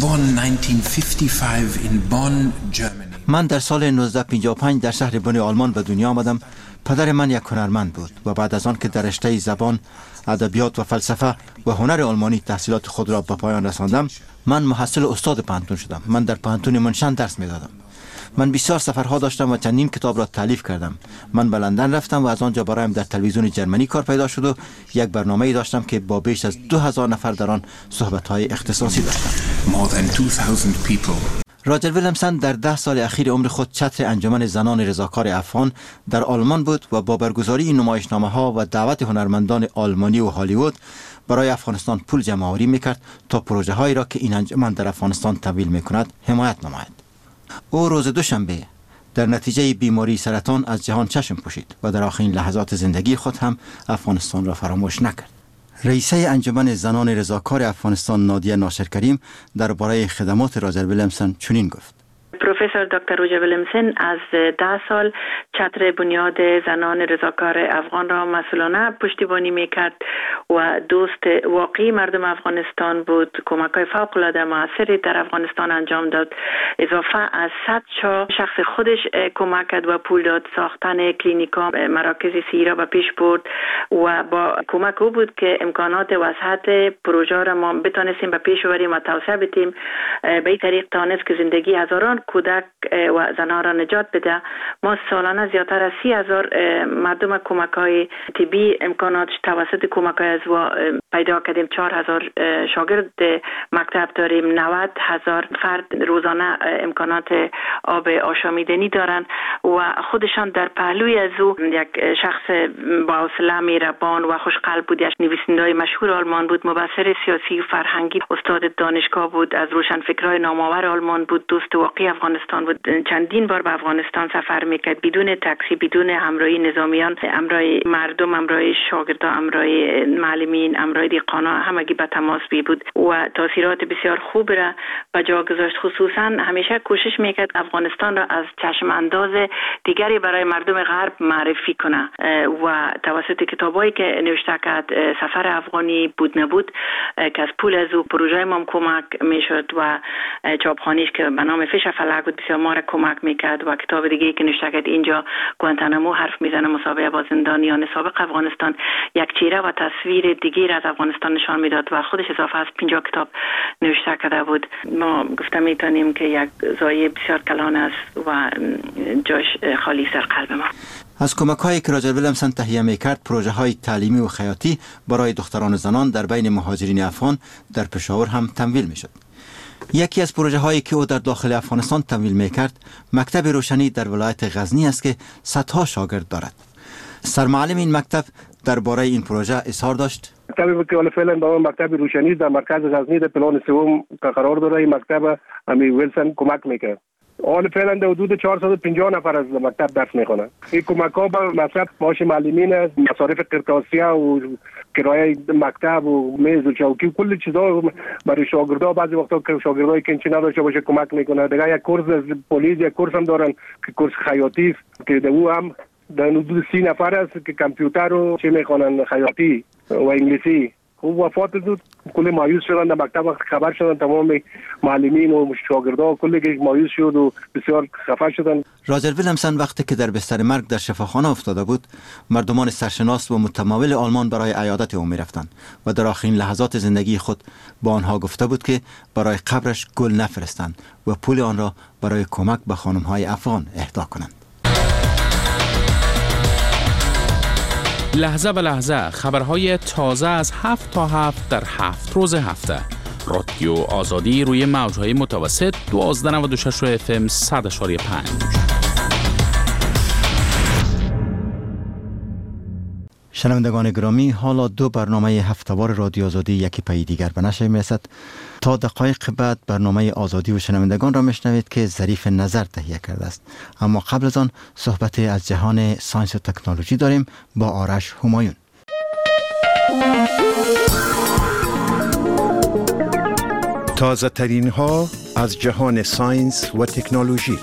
من در سال 1955 در شهر بن آلمان به دنیا آمدم. پدر من یک هنرمند بود و بعد از آن که در رشته زبان، ادبیات و فلسفه و هنر آلمانی تحصیلات خود را به پایان رساندم، من محصل استاد پانتون شدم. من در پانتون منشن درس می‌دادم. من بسیار سفرها داشتم و چندین کتاب را تالیف کردم. من به لندن رفتم و از آنجا برایم در تلویزیون جرمنی کار پیدا شد و یک برنامه‌ای داشتم که با بیش از 2000 نفر در آن صحبت‌های اختصاصی داشتم. راجر ویلمسن در 10 سال اخیر عمر خود چتر انجمن زنان رضاکار افغان در آلمان بود و با برگزاری این نمایشنامه‌ها و دعوت هنرمندان آلمانی و هالیوود برای افغانستان پول جمع آوری میکرد تا پروژه هایی را که این انجمن در افغانستان تمویل میکند حمایت نماید. او روز دوشنبه در نتیجه بیماری سرطان از جهان چشم پوشید و در آخرین لحظات زندگی خود هم افغانستان را فراموش نکرد. رئیسه انجمن زنان رضاکار افغانستان نادیه ناصر کریم درباره خدمات راجر ویلیامسون چنین گفت: پروفسور دکتر روجر ویلیامسون از 10 سال چتر بنیاد زنان رضاکار افغان را مسئولانه پشتیبانی میکرد و دوست واقعی مردم افغانستان بود. کمک‌های فوق‌العاده موثری در افغانستان انجام داد. اضافه از 100 شخص خودش کمک کرد و پول داد ساختن کلینیک‌ها، مراکز صحی را به پیش برد و با کمک او بود که امکانات وسعت پروژه را ما بتونستیم به پیش ببریم و توسعه بدیم. به این طریق توانست که زندگی هزاران کودک و زنان را نجات بده. ما سالانه زیادتر از 30,000 مردم کمک‌های طبی امکانات توسط کمک‌های از پیدا کردیم. 4,000 شاگرد مکتب داریم. 90,000 فرد روزانه امکانات آب آشامیدنی دارن و خودشان در پهلوی از او یک شخص با حوصله مهربان و خوشقلب بود. یک نویسنده مشهور آلمان بود، مبصر سیاسی و فرهنگی، استاد دانشگاه بود، از روشنفکرای نامآور آلمان بود، دوست واقعی افغانستان بود. چندین بار به افغانستان سفر میکرد بدون تاکسی، بدون همراهی نظامیان، همراهی مردم، همراهی شاگردان، همراهی معلمین، همراهی دیقانا، همگی به تماس بود و تاثیرات بسیار خوب را به جا گذاشت. خصوصا همیشه کوشش میکرد افغانستان را از چشم انداز دیگری برای مردم غرب معرفی کنه و توسط کتابایی که نوشته کرد، سفر افغانی بود نبود که از پول از او پروژه ما کمک میشد و چاپخانه‌اش که به نام فیش فلک بود بسیار ما را کمک میکرد و کتاب دیگه که نوشته کرد اینجا گوانتانامو حرف میزنه، مسابقه با زندانیان سابق افغانستان، یک چهره و تصویر دیگه از افغانستان نشان میداد و خودش اضافه از 50 کتاب نوشته کرده بود. ما گفته میتونیم که یک زایه بسیار کلان است و جاش خالی سر قلب ما. از کمک‌هایی که راجر ویلیامسون تهیه می‌کرد، پروژه‌های تعلیمی و خیاطی برای دختران و زنان در بین مهاجرین افغان در پشاور هم تمویل می‌شد. یکی از پروژه‌هایی که او در داخل افغانستان تمویل می‌کرد، مکتب روشنی در ولایت غزنی است که صدها شاگرد دارد. سرمعلم این مکتب درباره این پروژه اظهار داشت: مکتبی که حالا فعلا به مکتب روشنی در مرکز غزنی در پلان سوم قرار داره، این مکتب امی ویلسون کمک می‌کنه. حالا فعلا در حدود 450 نفر از مکتب درس میخونن. این کمک‌ها به مصرف معاش معلمین است، مصارف قرطاسیه و کرایه مکتب و میز و چوکی، کل چیزا برای شاگردها. بعضی وقتا که شاگردای که چی نداشته باشه کمک میکنه. دیگه یک کورس از پلیس، یک کورس هم دارن که کورس خیاطی که در او هم در حدود 30 نفر است که کامپیوتر رو چه میخوانن، خیاطی و انگلیسی. خوب وفات زود کلی مایوس شدن. در مکتب خبر شدن تمام معلمین و شاگردها کلی مایوس شد و بسیار خفه شدن. راجر ویلیامسون وقتی که در بستر مرگ در شفاخانه افتاده بود، مردمان سرشناس و متمول آلمان برای عیادت او میرفتند و در آخرین لحظات زندگی خود با آنها گفته بود که برای قبرش گل نفرستند و پول آن را برای کمک به خانم‌های افغان اهدا کنند. لحظه به لحظه خبرهای تازه از 7 تا 7 در 7 روز هفته. رادیو آزادی روی موجهای متوسط 1296 FM 100.5. شنوندگان گرامی، حالا دو برنامه هفته‌وار رادیو آزادی یکی پی دیگر به نشر می‌رسد. تا دقایق بعد برنامه آزادی و شنوندگان را میشنوید که ظریف نظر تهیه کرده است. اما قبل از آن صحبت از جهان ساینس و تکنولوژی داریم با آرش همایون. تازه ترین ها از جهان ساینس و تکنولوژی.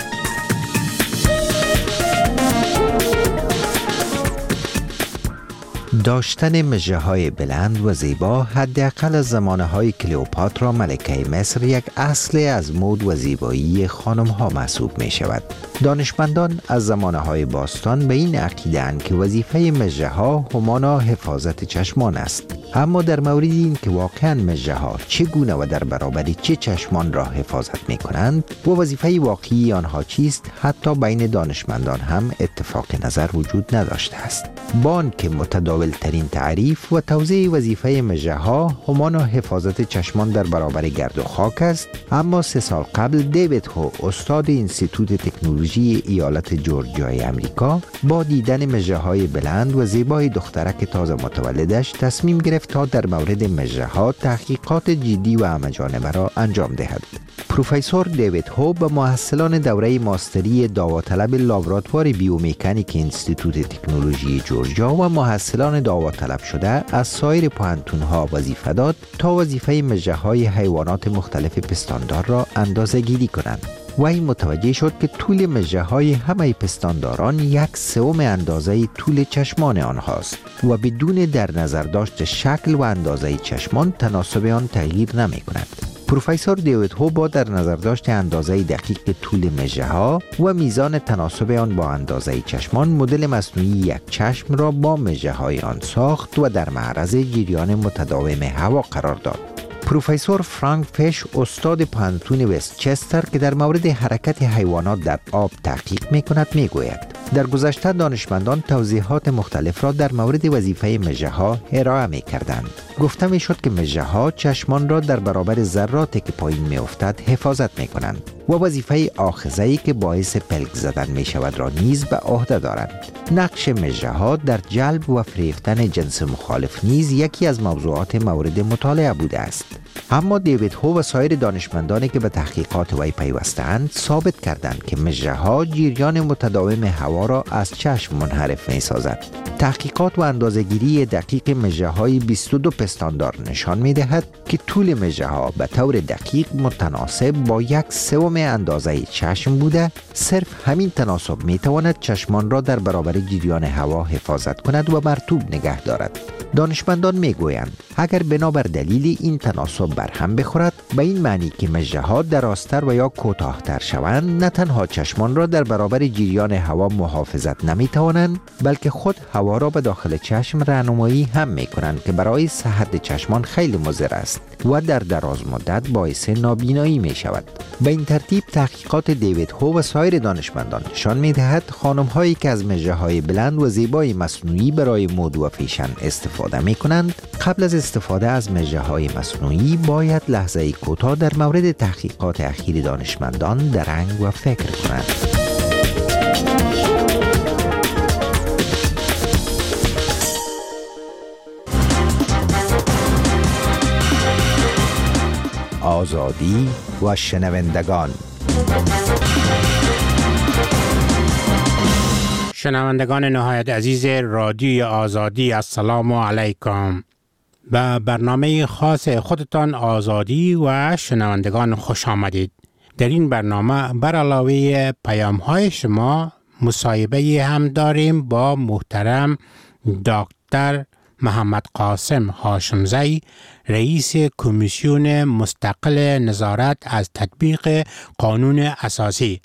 داشتن مژه‌های بلند و زیبا حداقل از زمانه‌های کلئوپاترا ملکه مصر یک اصل از مد و زیبایی خانم‌ها محسوب می‌شود. دانشمندان از زمانه‌های باستان به این عقیده‌اند که وظیفه مژه‌ها همانا حفاظت چشمان است. اما در مورد این که واقعاً مژه‌ها چگونه و در برابر چه چشمان را حفاظت می‌کنند و وظیفه واقعی آنها چیست، حتی بین دانشمندان هم اتفاق نظر وجود نداشته است. با آنکه متداول ترین تعریف و توضیح وظیفه مژه‌ها همانا حفاظت چشمان در برابر گرد و خاک است، اما 3 سال قبل دیوید هو، استاد انستیتوت تکنولوژی ایالت جورجیای امریکا، با دیدن مژه‌های بلند و زیبای دخترک تازه متولدش تصمیم گرفت مختلف تا در مورد مژه‌ها تحقیقات جدی و همه‌جانبه را انجام دهد. پروفسور دیوید هو به محصلان دوره ماستری داوطلب لابراتوار بیومکانیک انستیتوت تکنولوژی جورجیا و محصلان داوطلب شده از سایر پوهنتون‌ها وظیفه داد تا وظیفه مژه‌های حیوانات مختلف پستاندار را اندازه‌گیری کنند. وی متوجه شد که طول مژه‌های همه پستانداران 1/3 اندازه طول چشمان آنهاست و بدون در نظر داشت شکل و اندازه چشمان تناسب آن تغییر نمی کند. پروفسور دیوید هو با در نظر داشت اندازه دقیق طول مژه‌ها و میزان تناسب آن با اندازه چشمان، مدل مصنوعی یک چشم را با مژه‌های آن ساخت و در معرض جریان متداوم هوا قرار داد. پروفسور فرانک فش، استاد پوهنتون وستچستر که در مورد حرکت حیوانات در آب تحقیق می‌کند، می‌گوید در گذشته دانشمندان توضیحات مختلف را در مورد وظیفه مژه‌ها ارائه می‌کردند. گفته می‌شد که مژه‌ها چشمان را در برابر ذراتی که پایین می‌افتد حفاظت می‌کنند و وظیفه آخذه‌ای که باعث پلک زدن می‌شود را نیز به عهده دارند. نقش مژه‌ها در جلب و فریفتن جنس مخالف نیز یکی از موضوعات مورد مطالعه بوده است. اما دیوید هو و سایر دانشمندانی که به تحقیقات وی پیوسته‌اند ثابت کردند که مژه‌ها جریان متداوم هوا را از چشم منحرف می‌سازد. تحقیقات و اندازه‌گیری دقیق مژه‌های 22 پستاندار نشان می‌دهد که طول مژه‌ها به طور دقیق متناسب با 1/3 اندازه چشم بوده. صرف همین تناسب می‌تواند چشمان را در برابر جریان هوا حفاظت کند و مرطوب نگه دارد. دانشمندان می‌گویند اگر بنابر دلیل این تناسب برهم بخورد، به این معنی که مژه‌ها درازتر و یا کوتاه‌تر شوند، نه تنها چشمان را در برابر جریان هوا محافظت نمی‌توانند، بلکه خود هوا را به داخل چشم راهنمایی هم می‌کنند که برای صحت چشمان خیلی مضر است و در دراز مدت باعث نابینایی می‌شود. به این ترتیب تحقیقات دیوید هو و سایر دانشمندان نشان می‌دهد خانم‌هایی که از مژه‌های بلند و زیبای مصنوعی برای مد و فیشن استفاده می‌کنند، قبل از استفاده از مژه‌های مصنوعی باید لحظه‌ای کوتاه در مورد تحقیقات اخیر دانشمندان درنگ و فکر کنند. آزادی و شنوندگان. شنوندگان نهایت عزیز رادیوی آزادی، السلام علیکم. به برنامه خاص خودتان آزادی و شنوندگان خوش آمدید. در این برنامه بر علاوه پیام‌های شما مصاحبه هم داریم با محترم دکتر محمد قاسم هاشمزی، رئیس کمیسیون مستقل نظارت از تطبیق قانون اساسی.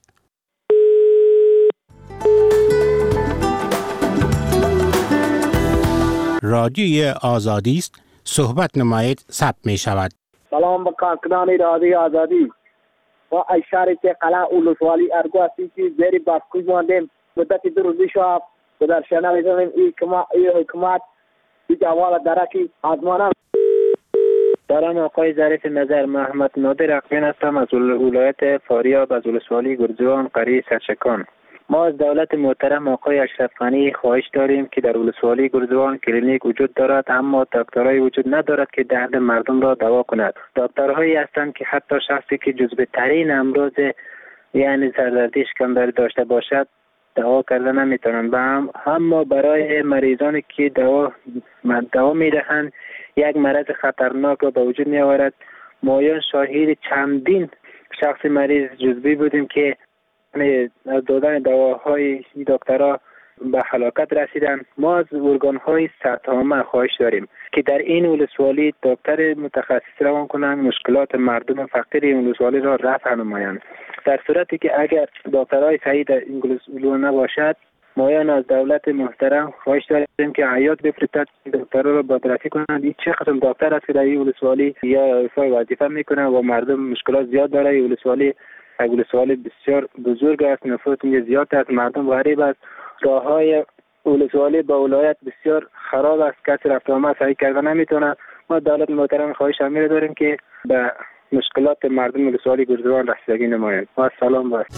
رادیوی آزادی است، صحبت نمایید، ثبت می شود. سلام به کارکنان رادیوی آزادی و اشاره که قلعه اولوسوالی ارگو هستی که زیر باسکوی ماندیم مدت 2 روزی شب و در شنویدن این حکومت این جوال درکی آزمانم. سلام آقای ظریف نظر، محمد نادر اقوین هستم از ولایت فاریاب از ولسوالی گرجوان قریه سرچکان. ما از دولت محترم آقای اشرف غنی خواهش داریم که در ولسوالی گرجوان کلینیک وجود دارد، اما دکترای وجود ندارد که درد مردم را دوا کند. دکترهایی هستند که حتی شخصی که جزو ترین امراض یعنی سردردی شکمداری داشته باشد دوا کردن نمیتونن. اما برای مریضانی که دوا میدهند یک مرض خطرناک را به وجود می آورد. ما شاهد چندین شخص مریض جزبی بودیم که از دادن دواهای دکترها به هلاکت رسیدن. ما از ارگان‌های سطح عامه خواهش داریم که در این ولسوالی دکتر متخصص روان کنند، مشکلات مردم فقیر این ولسوالی را رفع نمایند. در صورتی که اگر دکترهای صحیح در این ولسوالی نباشد، ما از دولت محترم خواهش داریم که حیات بفرستد دکترها را بررسی کنند. این چه قسم دکتر است که در این ولسوالی یا ایفای وظیفه میکنه و مردم مشکلات زیاد داره. این ولسوالی بسیار بزرگ است، نفوس زیاد است، مردم غریب است، راههای ولسوالی با ولایت بسیار خراب است، کسی رفت آمد صحیح کردن نمیتونه. ما دولت محترم خواهش امیر داریم که به مشکلات مردم ولسوالی گرجوان رسیدگی نماید. و سلام باش.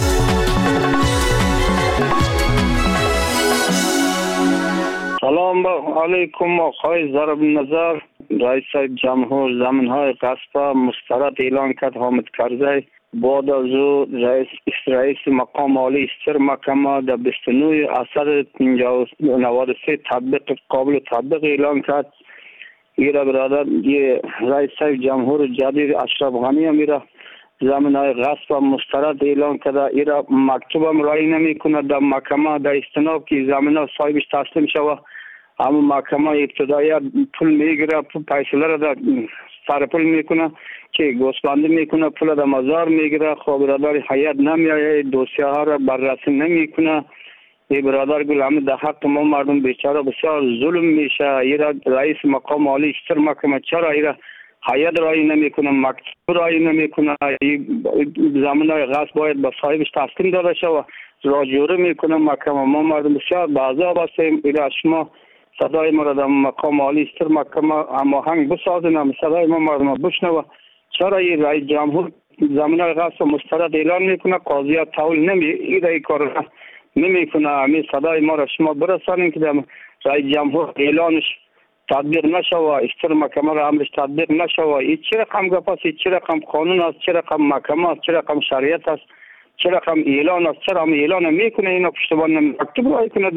سلام علیکم آقای ضرب نظر رئیس جمهور زمین‌های غصب مسترد اعلان کرد. حامد کرزی بعد از او رئیس مقام عالی استر محکمه در 29 اسد 593 تطبیق قابل تطبیق اعلان کرد. ایرا برادر یہ رئیس جمهور جدید اشرف غنی هم ایرا زمین‌های غصب مسترد اعلان کرده. ایرا مکتوب هم رای نمی‌کنه در محکمه در استناب که زمین‌ها صاحبش تسلیم شود. اما محکمه ابتدایی پول میگیره، پیسله را در سر پول میکنه که گوسفندی میکنه، پول در مزار میگیره. خب برادر حیات نمیایه، دوسیه ها را بررسی نمیکنه. ای برادر گل همه در حق ما مردم بیچاره بسیار ظلم میشه. ایرا رئیس مقام عالی اشتر محکمه چرا ایرا حیات رای نمیکنه، مکتوب رای نمیکنه؟ زمین‌های غصب باید به صاحبش تسلیم داده شود. راجوره میکنه محکمه. ما مردم بسیار بعضا هستیم. ایرا شما صدای ما را در مقام عالی استر محکمه هماهنگ بسازین، صدای ما مردم بشنوه. چرا این رئیس جمهور زمین‌های غصب مسترد اعلان میکنه، قاضی‌ها تحویل این کار نمیکنه؟ همین صدای ما را شما برسانین که در رئیس جمهور اعلانش تطبیق نشوه، استر محکمه را امرش تطبیق نشوه. این چه رقم گپ است؟ چه رقم قانون است؟ چه رقم محکمه است؟ چه رقم شریعت است؟ چه رقم اعلان است؟ چرا هم اعلان میکنه اینا پشتیبان مکتوب رای کنه؟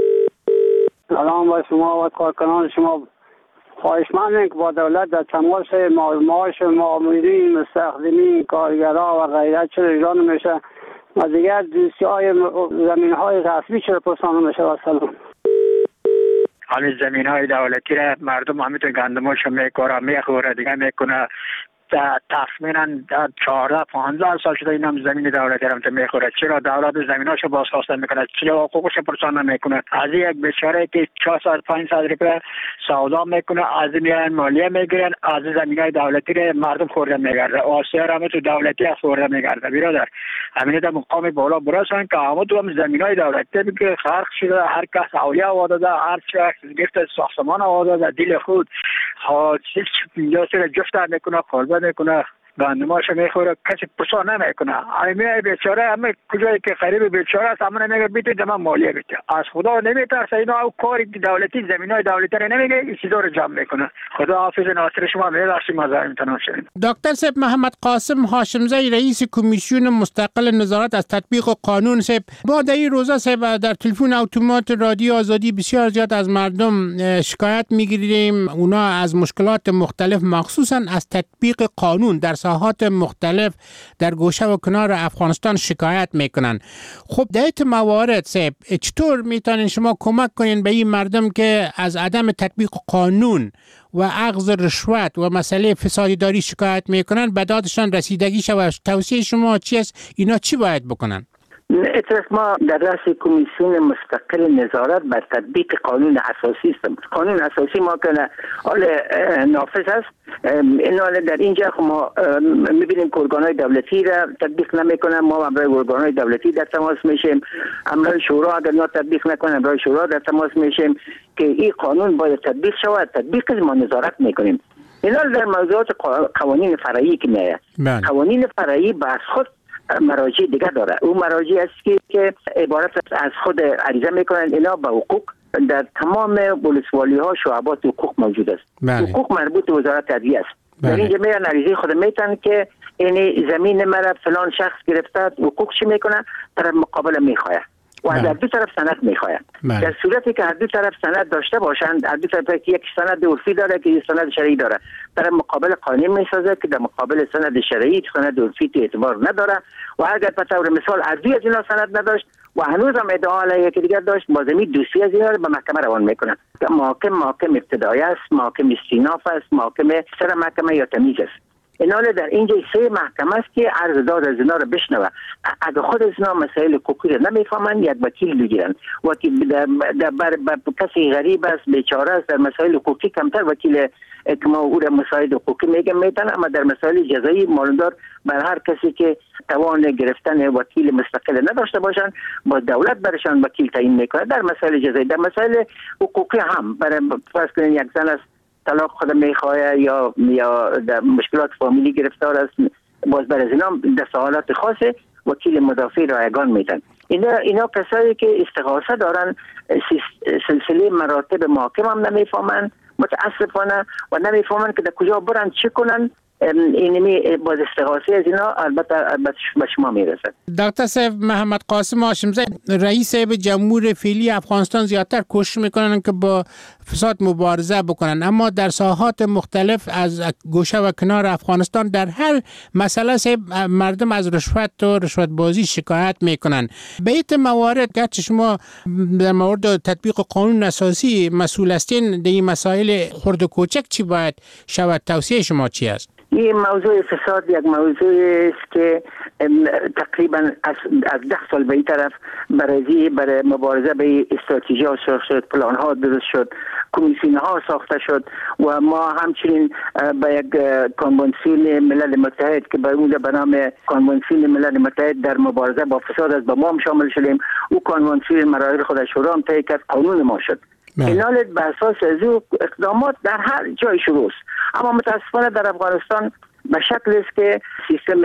سلام با شما و کارکنان شما. خواهشمندیم که با دولت در تماس معاش مامورین، مستخدمین، کارگرها و غیره چرا اجرا نمیشه و دیگر دوسیهای زمین‌های غصبی چرا پرسان نمیشه؟ و سلام. همین زمین‌های دولتی را مردم همینطور گندماشو میکاره، میخوره، دیگه میکنه. تخمینا 14-15 سال شده این هم زمین دولتی هم میخوره. چرا دولت زمیناشو بازخواسته میکنه؟ چرا حقوقش پرسان نمیکنه؟ از یک بیچاره که 4-5 روپیه سودا میکنه، از میان مالیه میگیرن، از زمینای دولتی را مردم خورده میگرده. آسیار هم تو دولتی خورده میگرده. برادر همین در مقام بالا برسن که همه تو هم زمینای دولتی که خرق شده، هر کس اولیه آداده، هر شخص گفت ساختمان آداده، دل خود حاصل 50 سال جفت میکنه، خالبه میکنه، گندماشو میخوره، کسی پرسان نمیکنه. همین بیچاره همه کجایی که غریب بیچاره است همون نمیگه بیت دم مالیه بیت. از خدا نمیترسه. اینا او کاری دولتی زمینای دولتی رو نمیگه، این چیزا رو جمع میکنه. خدا حافظ ناصر شما میبخشید مزاحم تنان شدیم. دکتر صاحب محمد قاسم هاشمزی رئیس کمیسیون مستقل نظارت از تطبیق قانون صاحب با در این روزا صاحب در تلفن اتومات رادیو آزادی بسیار زیاد از مردم شکایت میگیریم. اونا از مشکلات مختلف مخصوصا از تطبیق قانون در ساحات مختلف در گوشه و کنار افغانستان شکایت میکنن. خب در این موارد صاحب چطور میتونین شما کمک کنین به این مردم که از عدم تطبیق قانون و اخذ رشوت و مسئله فسادی داری شکایت میکنن به دادشان رسیدگی شود؟ توصیه شما چی است؟ اینا چی باید بکنن؟ اطلاق ما در رأس کمیسیون مستقل نظارت بر تطبیق قانون اساسی است. قانون اساسی ما که نافذ است، این در اینجا ما میبینیم که ارگان‌های دولتی را تطبیق نمیکنن. ما برای ارگان‌های دولتی در تماس میشیم، امرای شورا اگر نه تطبیق نکنن برای شورا در تماس میشیم که این قانون باید تطبیق شود. تطبیق ما نظارت میکنیم. اینا در موضوعات قوانین فرعی که میاد، قوانین فرعی بر خود مراجع دیگه داره. اون مراجع است که عبارت از خود عریضه میکنن. اینا به حقوق در تمام ولسوالی ها شعبات حقوق موجود است. حقوق مربوط به وزارت عدلیه است. در اینجا میان عریضه خود میتن که این زمین مرا فلان شخص گرفته، حقوق چی میکنه؟ طرف مقابل میخواه و از دو طرف سند میخواه. در صورتی که هر دو طرف سند داشته باشند، هر دو طرف یک سند عرفی داره که یک سند شرعی داره، طرف مقابل قانون میسازه که در مقابل سند شرعی سند عرفی اعتبار نداره. و اگر به طور مثال هر دوی از اینا سند نداشت و هنوز هم ادعا علیه که دیگر داشت، بازمی دوسری از اینا رو به محکمه روان میکنه. محکم ابتدایی است، محکم استیناف است، محکم سر محکمه یا تمیز است. اینا در اینجا 3 محکمه است که عرض داد از اینا رو بشنوه. اگه خود از اینا مسائل حقوقی رو نمیفهمن، یک وکیل بگیرن. وکیل در کسی غریب است، بیچاره است، در مسائل حقوقی کمتر وکیل که ما او را مسائل حقوقی میگم میتونه، اما در مسائل جزایی معلومدار بر هر کسی که توان گرفتن وکیل مستقل نداشته باشن با دولت برشان وکیل تعیین میکنه. در مسائل جزایی، در مسائل حقوقی هم برای فرض کنین یک زن است طلاق خود میخواه یا در مشکلات فامیلی گرفتار است، باز بر از اینا در سوالات خاص وکیل مدافع رایگان میتن. اینا کسایی که استغاثه دارن، سلسله مراتب محاکم هم نمیفهمن متاسفانه و نمیفهمن که در کجا برن چی کنن. اینمی باز استغاثه از اینا البته به شما میرسد. دکتر صاحب محمد قاسم هاشمزی رئیس جمهور فعلی افغانستان زیادتر کوشش میکنن که با فساد مبارزه بکنن، اما در ساحات مختلف از گوشه و کنار افغانستان در هر مسئله صاحب مردم از رشوت و رشوت بازی شکایت میکنن. به این موارد گرچه شما در مورد تطبیق قانون اساسی مسئول هستین، در این مسائل خرد و کوچک چی باید شود؟ توصیه شما چی است؟ این موضوع فساد یک موضوع است که تقریبا از 10 سال به این طرف برای مبارزه به استراتژی ها شد، پلان ها درست شد، کمیسیون ها ساخته شد و ما همچنین به یک کنوانسیون ملل متحد که به نام کنوانسیون ملل متحد در مبارزه با فساد است، با ما هم شامل شدیم. او کنوانسیون مراحل خودش شورا هم طی کرد، قانون ما شد. این حال به اساس از او اقدامات در هر جای شروع است، اما متاسفانه در افغانستان به شکل است که سیستم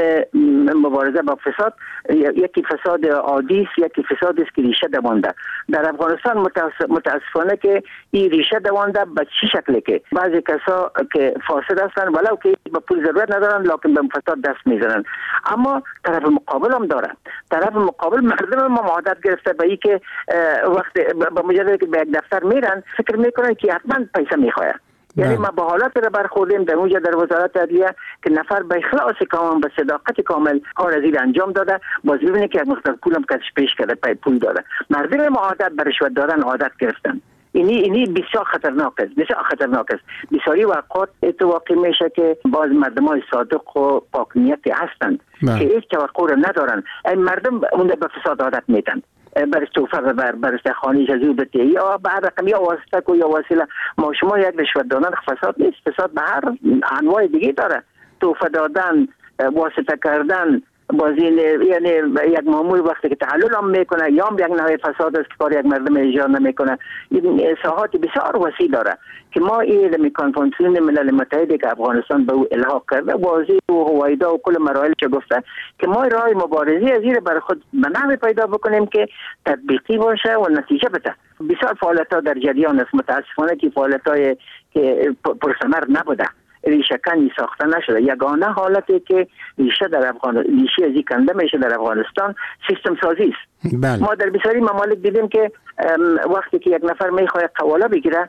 مبارزه با فساد یکی فساد عادی است، یکی فساد است که ریشه دوانده. در افغانستان متاسفانه که این ریشه دوانده به چی شکله که بعضی کسا که فاسد هستند ولو که به پول ضرورت ندارن لکن به فساد دست میزنن. اما طرف مقابل هم داره. طرف مقابل مردم ما عادت گرفته به این که وقت به مجرد که به یک دفتر میرن فکر میکنن که حتما پیسه میخواد. یعنی ما با حالات را برخوردیم در اونجا در وزارت عدلیه که نفر به اخلاص کامل به صداقت کامل کار از این انجام داده، باز ببینه که یک مقدار پولم کسش پیش کرده پول داره. مردم ما عادت به رشوت دادن عادت گرفتن. اینی بسیار خطرناک است، بسیار خطرناک است. بسیاری واقعات اتفاقی میشه که باز مردمای صادق و پاک نیتی هستند که هیچ توقع را ندارن. این مردم اون به فساد عادت میتن. برای توفه و برای خانیش از او بطیه یا به هر رقم یا واسطه کو یا وسیله. ما شما یک رشوت دادن فساد نیست، فساد به هر انواع دیگه داره. توفه دادن، واسطه کردن، بازی یعنی یک مامور وقتی که تحلل هم میکنه یا یک نوع فساد است که کار یک مردم اجرا نمیکنه. این ساحات بسیار وسیع داره که ما این کنوانسیون ملل متحد که افغانستان به او الحاق کرده واضح و هوایدا و کل مراحل چه گفته که ما راه مبارزه از این برای خود منابع پیدا بکنیم که تطبیقی باشه و نتیجه بده. بسیار فعالیت‌ها در جریان است، متاسفانه که فعالیت‌های که پرثمر نبوده، ریشه کنی ساخته نشده. یگانه حالتی که ریشه در افغانستان ریشه ازی کنده میشه در افغانستان سیستم سازی است. ما در بسیاری ممالک دیدیم که وقتی که یک نفر میخواد قواله بگیره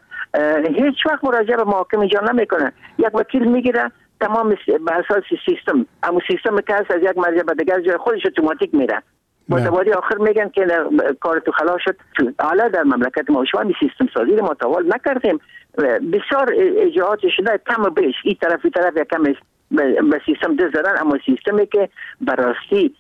هیچ وقت مراجعه به محاکم اینجا نمیکنه، یک وکیل میگیره تمام به اساس سیستم، اما سیستم که هست از یک مرجع به دیگر جای خودش اتوماتیک میره. متوادی آخر میگن که کار تو خلاص شد. حالا در مملکت ما شما می سیستم سازی رو متوال نکردیم، بسیار اجراعات شده کم و بیش این طرف کم به سیستم دست دارن، اما سیستمی که براستی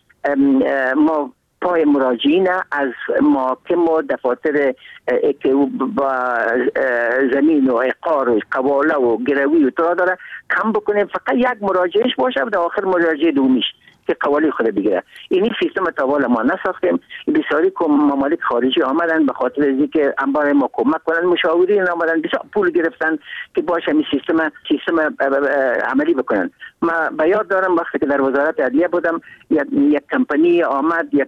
ما پای مراجعین از محاکم و دفاتر که با زمین و اقار و قواله و گروی و طرح داره کم بکنیم، فقط یک مراجعش باشه و در آخر مراجعه دومیش که قوالی خود بگیره. اینی سیستم تاوال ما نساختیم. بسیاری که ممالک خارجی آمدن به خاطر از اینکه انبار ما کمک کنن، مشاورین آمدن بسیار پول گرفتن که باشه این سیستم عملی بکنن. ما به یاد دارم وقتی که در وزارت عدلیه بودم یک کمپانی آمد یک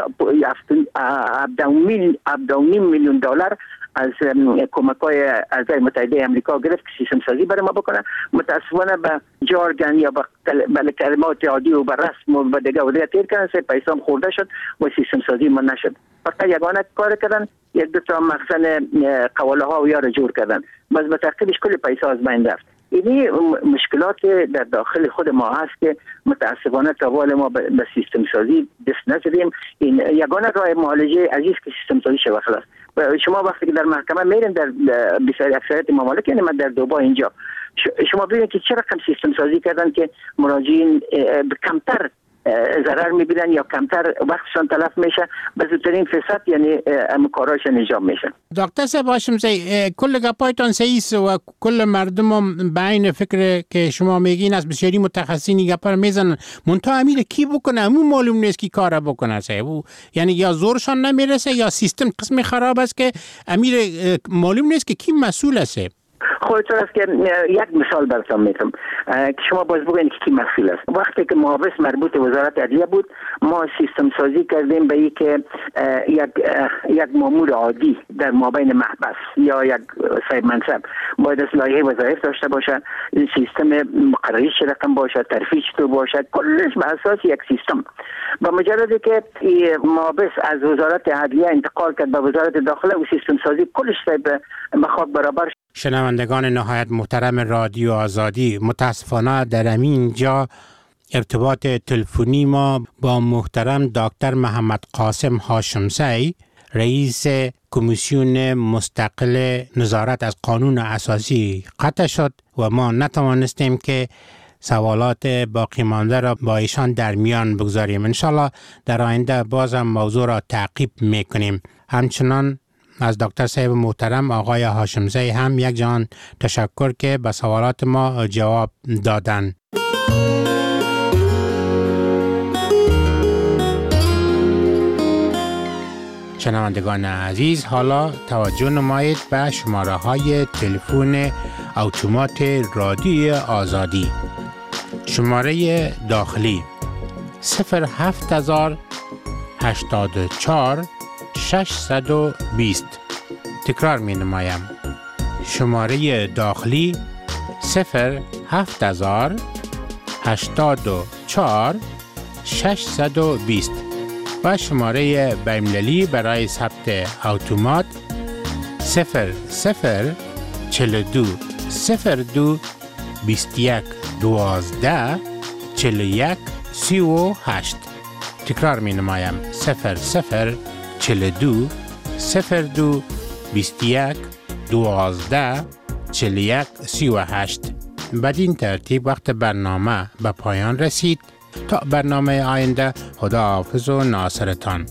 7.5 میلیون دلار از کمک‌های اعضای متحده آمریکا گرفت که سیستم سازی برای ما بکنه. متاسفانه به جارگن یا به کلمات عادی و به رسم و به دیگه تیر کردن، پیسه هم خورده شد و سیستم سازی ما نشد. فقط یگانه کار کردن یک دو تا مخزن قواله ها و یار جور کردن، بس به تعقیبش کل پیسه از بین رفت. اینی مشکلات در داخل خود ما هست که متاسفانه تاوال ما به سیستم سازی دست نزدیم. این یگانه راه معالجه عزیز که سیستم سازی شود خلاص. شما وقتی که در محکمه میرین در بسیاری اکثریت ممالک، یعنی من در دوبا اینجا شما ببینید که چه رقم سیستم سازی کردن که مراجعین کمتر ضرر میبینن یا کمتر وقتشان تلف میشه، به زودترین فرصت یعنی کاراشون انجام میشه. دکتر صاحب هاشمزی، کل گپایتان صحیح و کل مردم هم به این فکر که شما میگین از بسیاری متخصصین گپا میزنن، منتها امیر کی بکنه همون معلوم نیست کی کار بکنه صاحب. یعنی یا زورشان نمیرسه یا سیستم قسم خراب است که امیر معلوم نیست که کی مسئول است. خودتون است که یک مثال براتون میگم که شما باز بگویید که مسئول است. وقتی که محافظ مربوط وزارت عدلیه بود، ما سیستم سازی کردیم به این که یک مامور عادی در مابین محبس یا یک صاحب منصب باید از لایحه وظایف داشته باشه، سیستم مقرریش رقم باشه، ترفیع چطور باشه، کلش به اساس یک سیستم. با مجردی که محافظ از وزارت عدلیه انتقال کرد به وزارت داخله و سیستم سازی کلش به خاک برابر. شنوندگان نهایت محترم رادیو آزادی، متاسفانه در همین جا ارتباط تلفنی ما با محترم دکتر محمد قاسم هاشمزی، رئیس کمیسیون مستقل نظارت از قانون اساسی قطع شد و ما نتوانستیم که سوالات باقی مانده را با ایشان در میان بگذاریم. انشالله در آینده باز هم موضوع را تعقیب میکنیم. همچنان از دکتر صاحب محترم آقای هاشمزی هم یک جان تشکر که به سوالات ما جواب دادن. شنوندگان عزیز، حالا توجه نمایید به شماره های تلفن اتومات رادیو آزادی. شماره داخلی 07084 620. تکرار می نمایم. شماره داخلی 07084 620 و شماره بین‌المللی برای ثبت اتومات 0042 02 21 12 41 38. تکرار می نمایم. 0042 02 21 12 41 38. بدین ترتیب وقت برنامه به پایان رسید. تا برنامه آینده، خداحافظ و ناصرتان.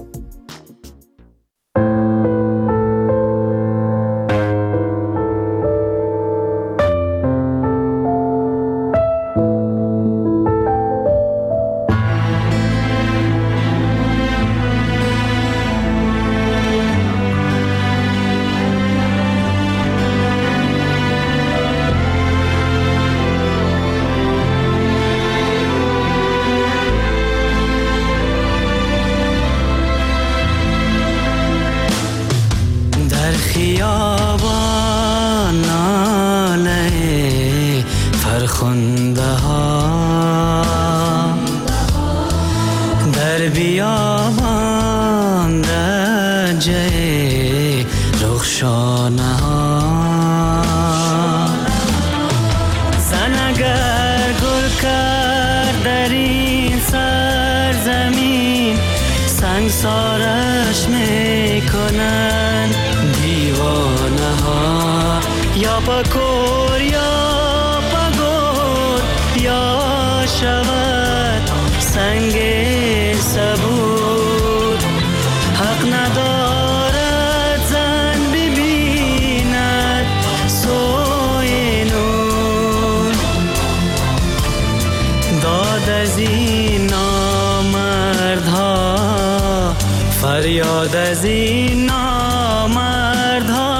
فریاد از این نامردها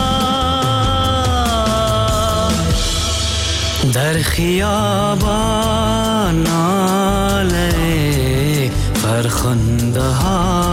در خیابان ناله فرخنده ها.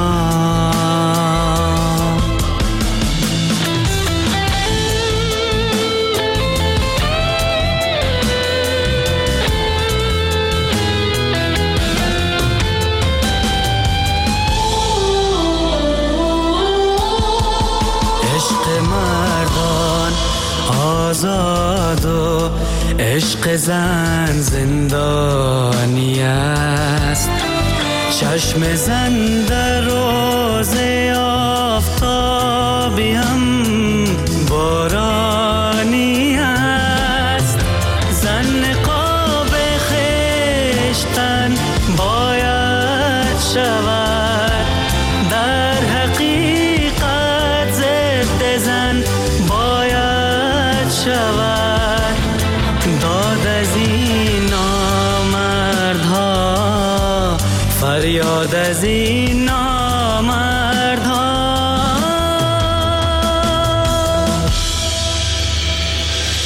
آزاد و عشق زن زندانی است، چشم زن در روز آفتابی هم بارانی است. زن نقاب خشتن باید شود، در حقیقت ضد زن باید شود. داد از این نامردها، فریاد از این نامردها.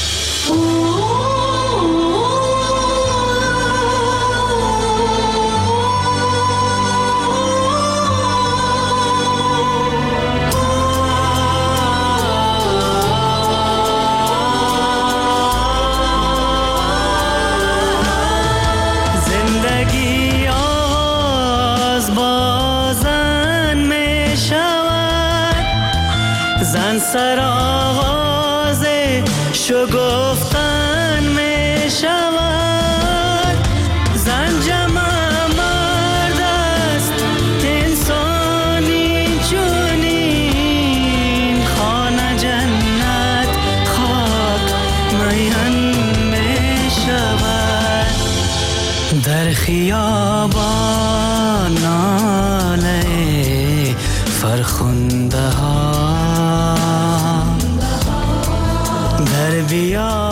سر آغاز شگفتن می شود. زن جمع مرد است انسانی چونین، خانه جنت خاک میهن می شود. در خیابان ناله فرخنده ها، در بیابان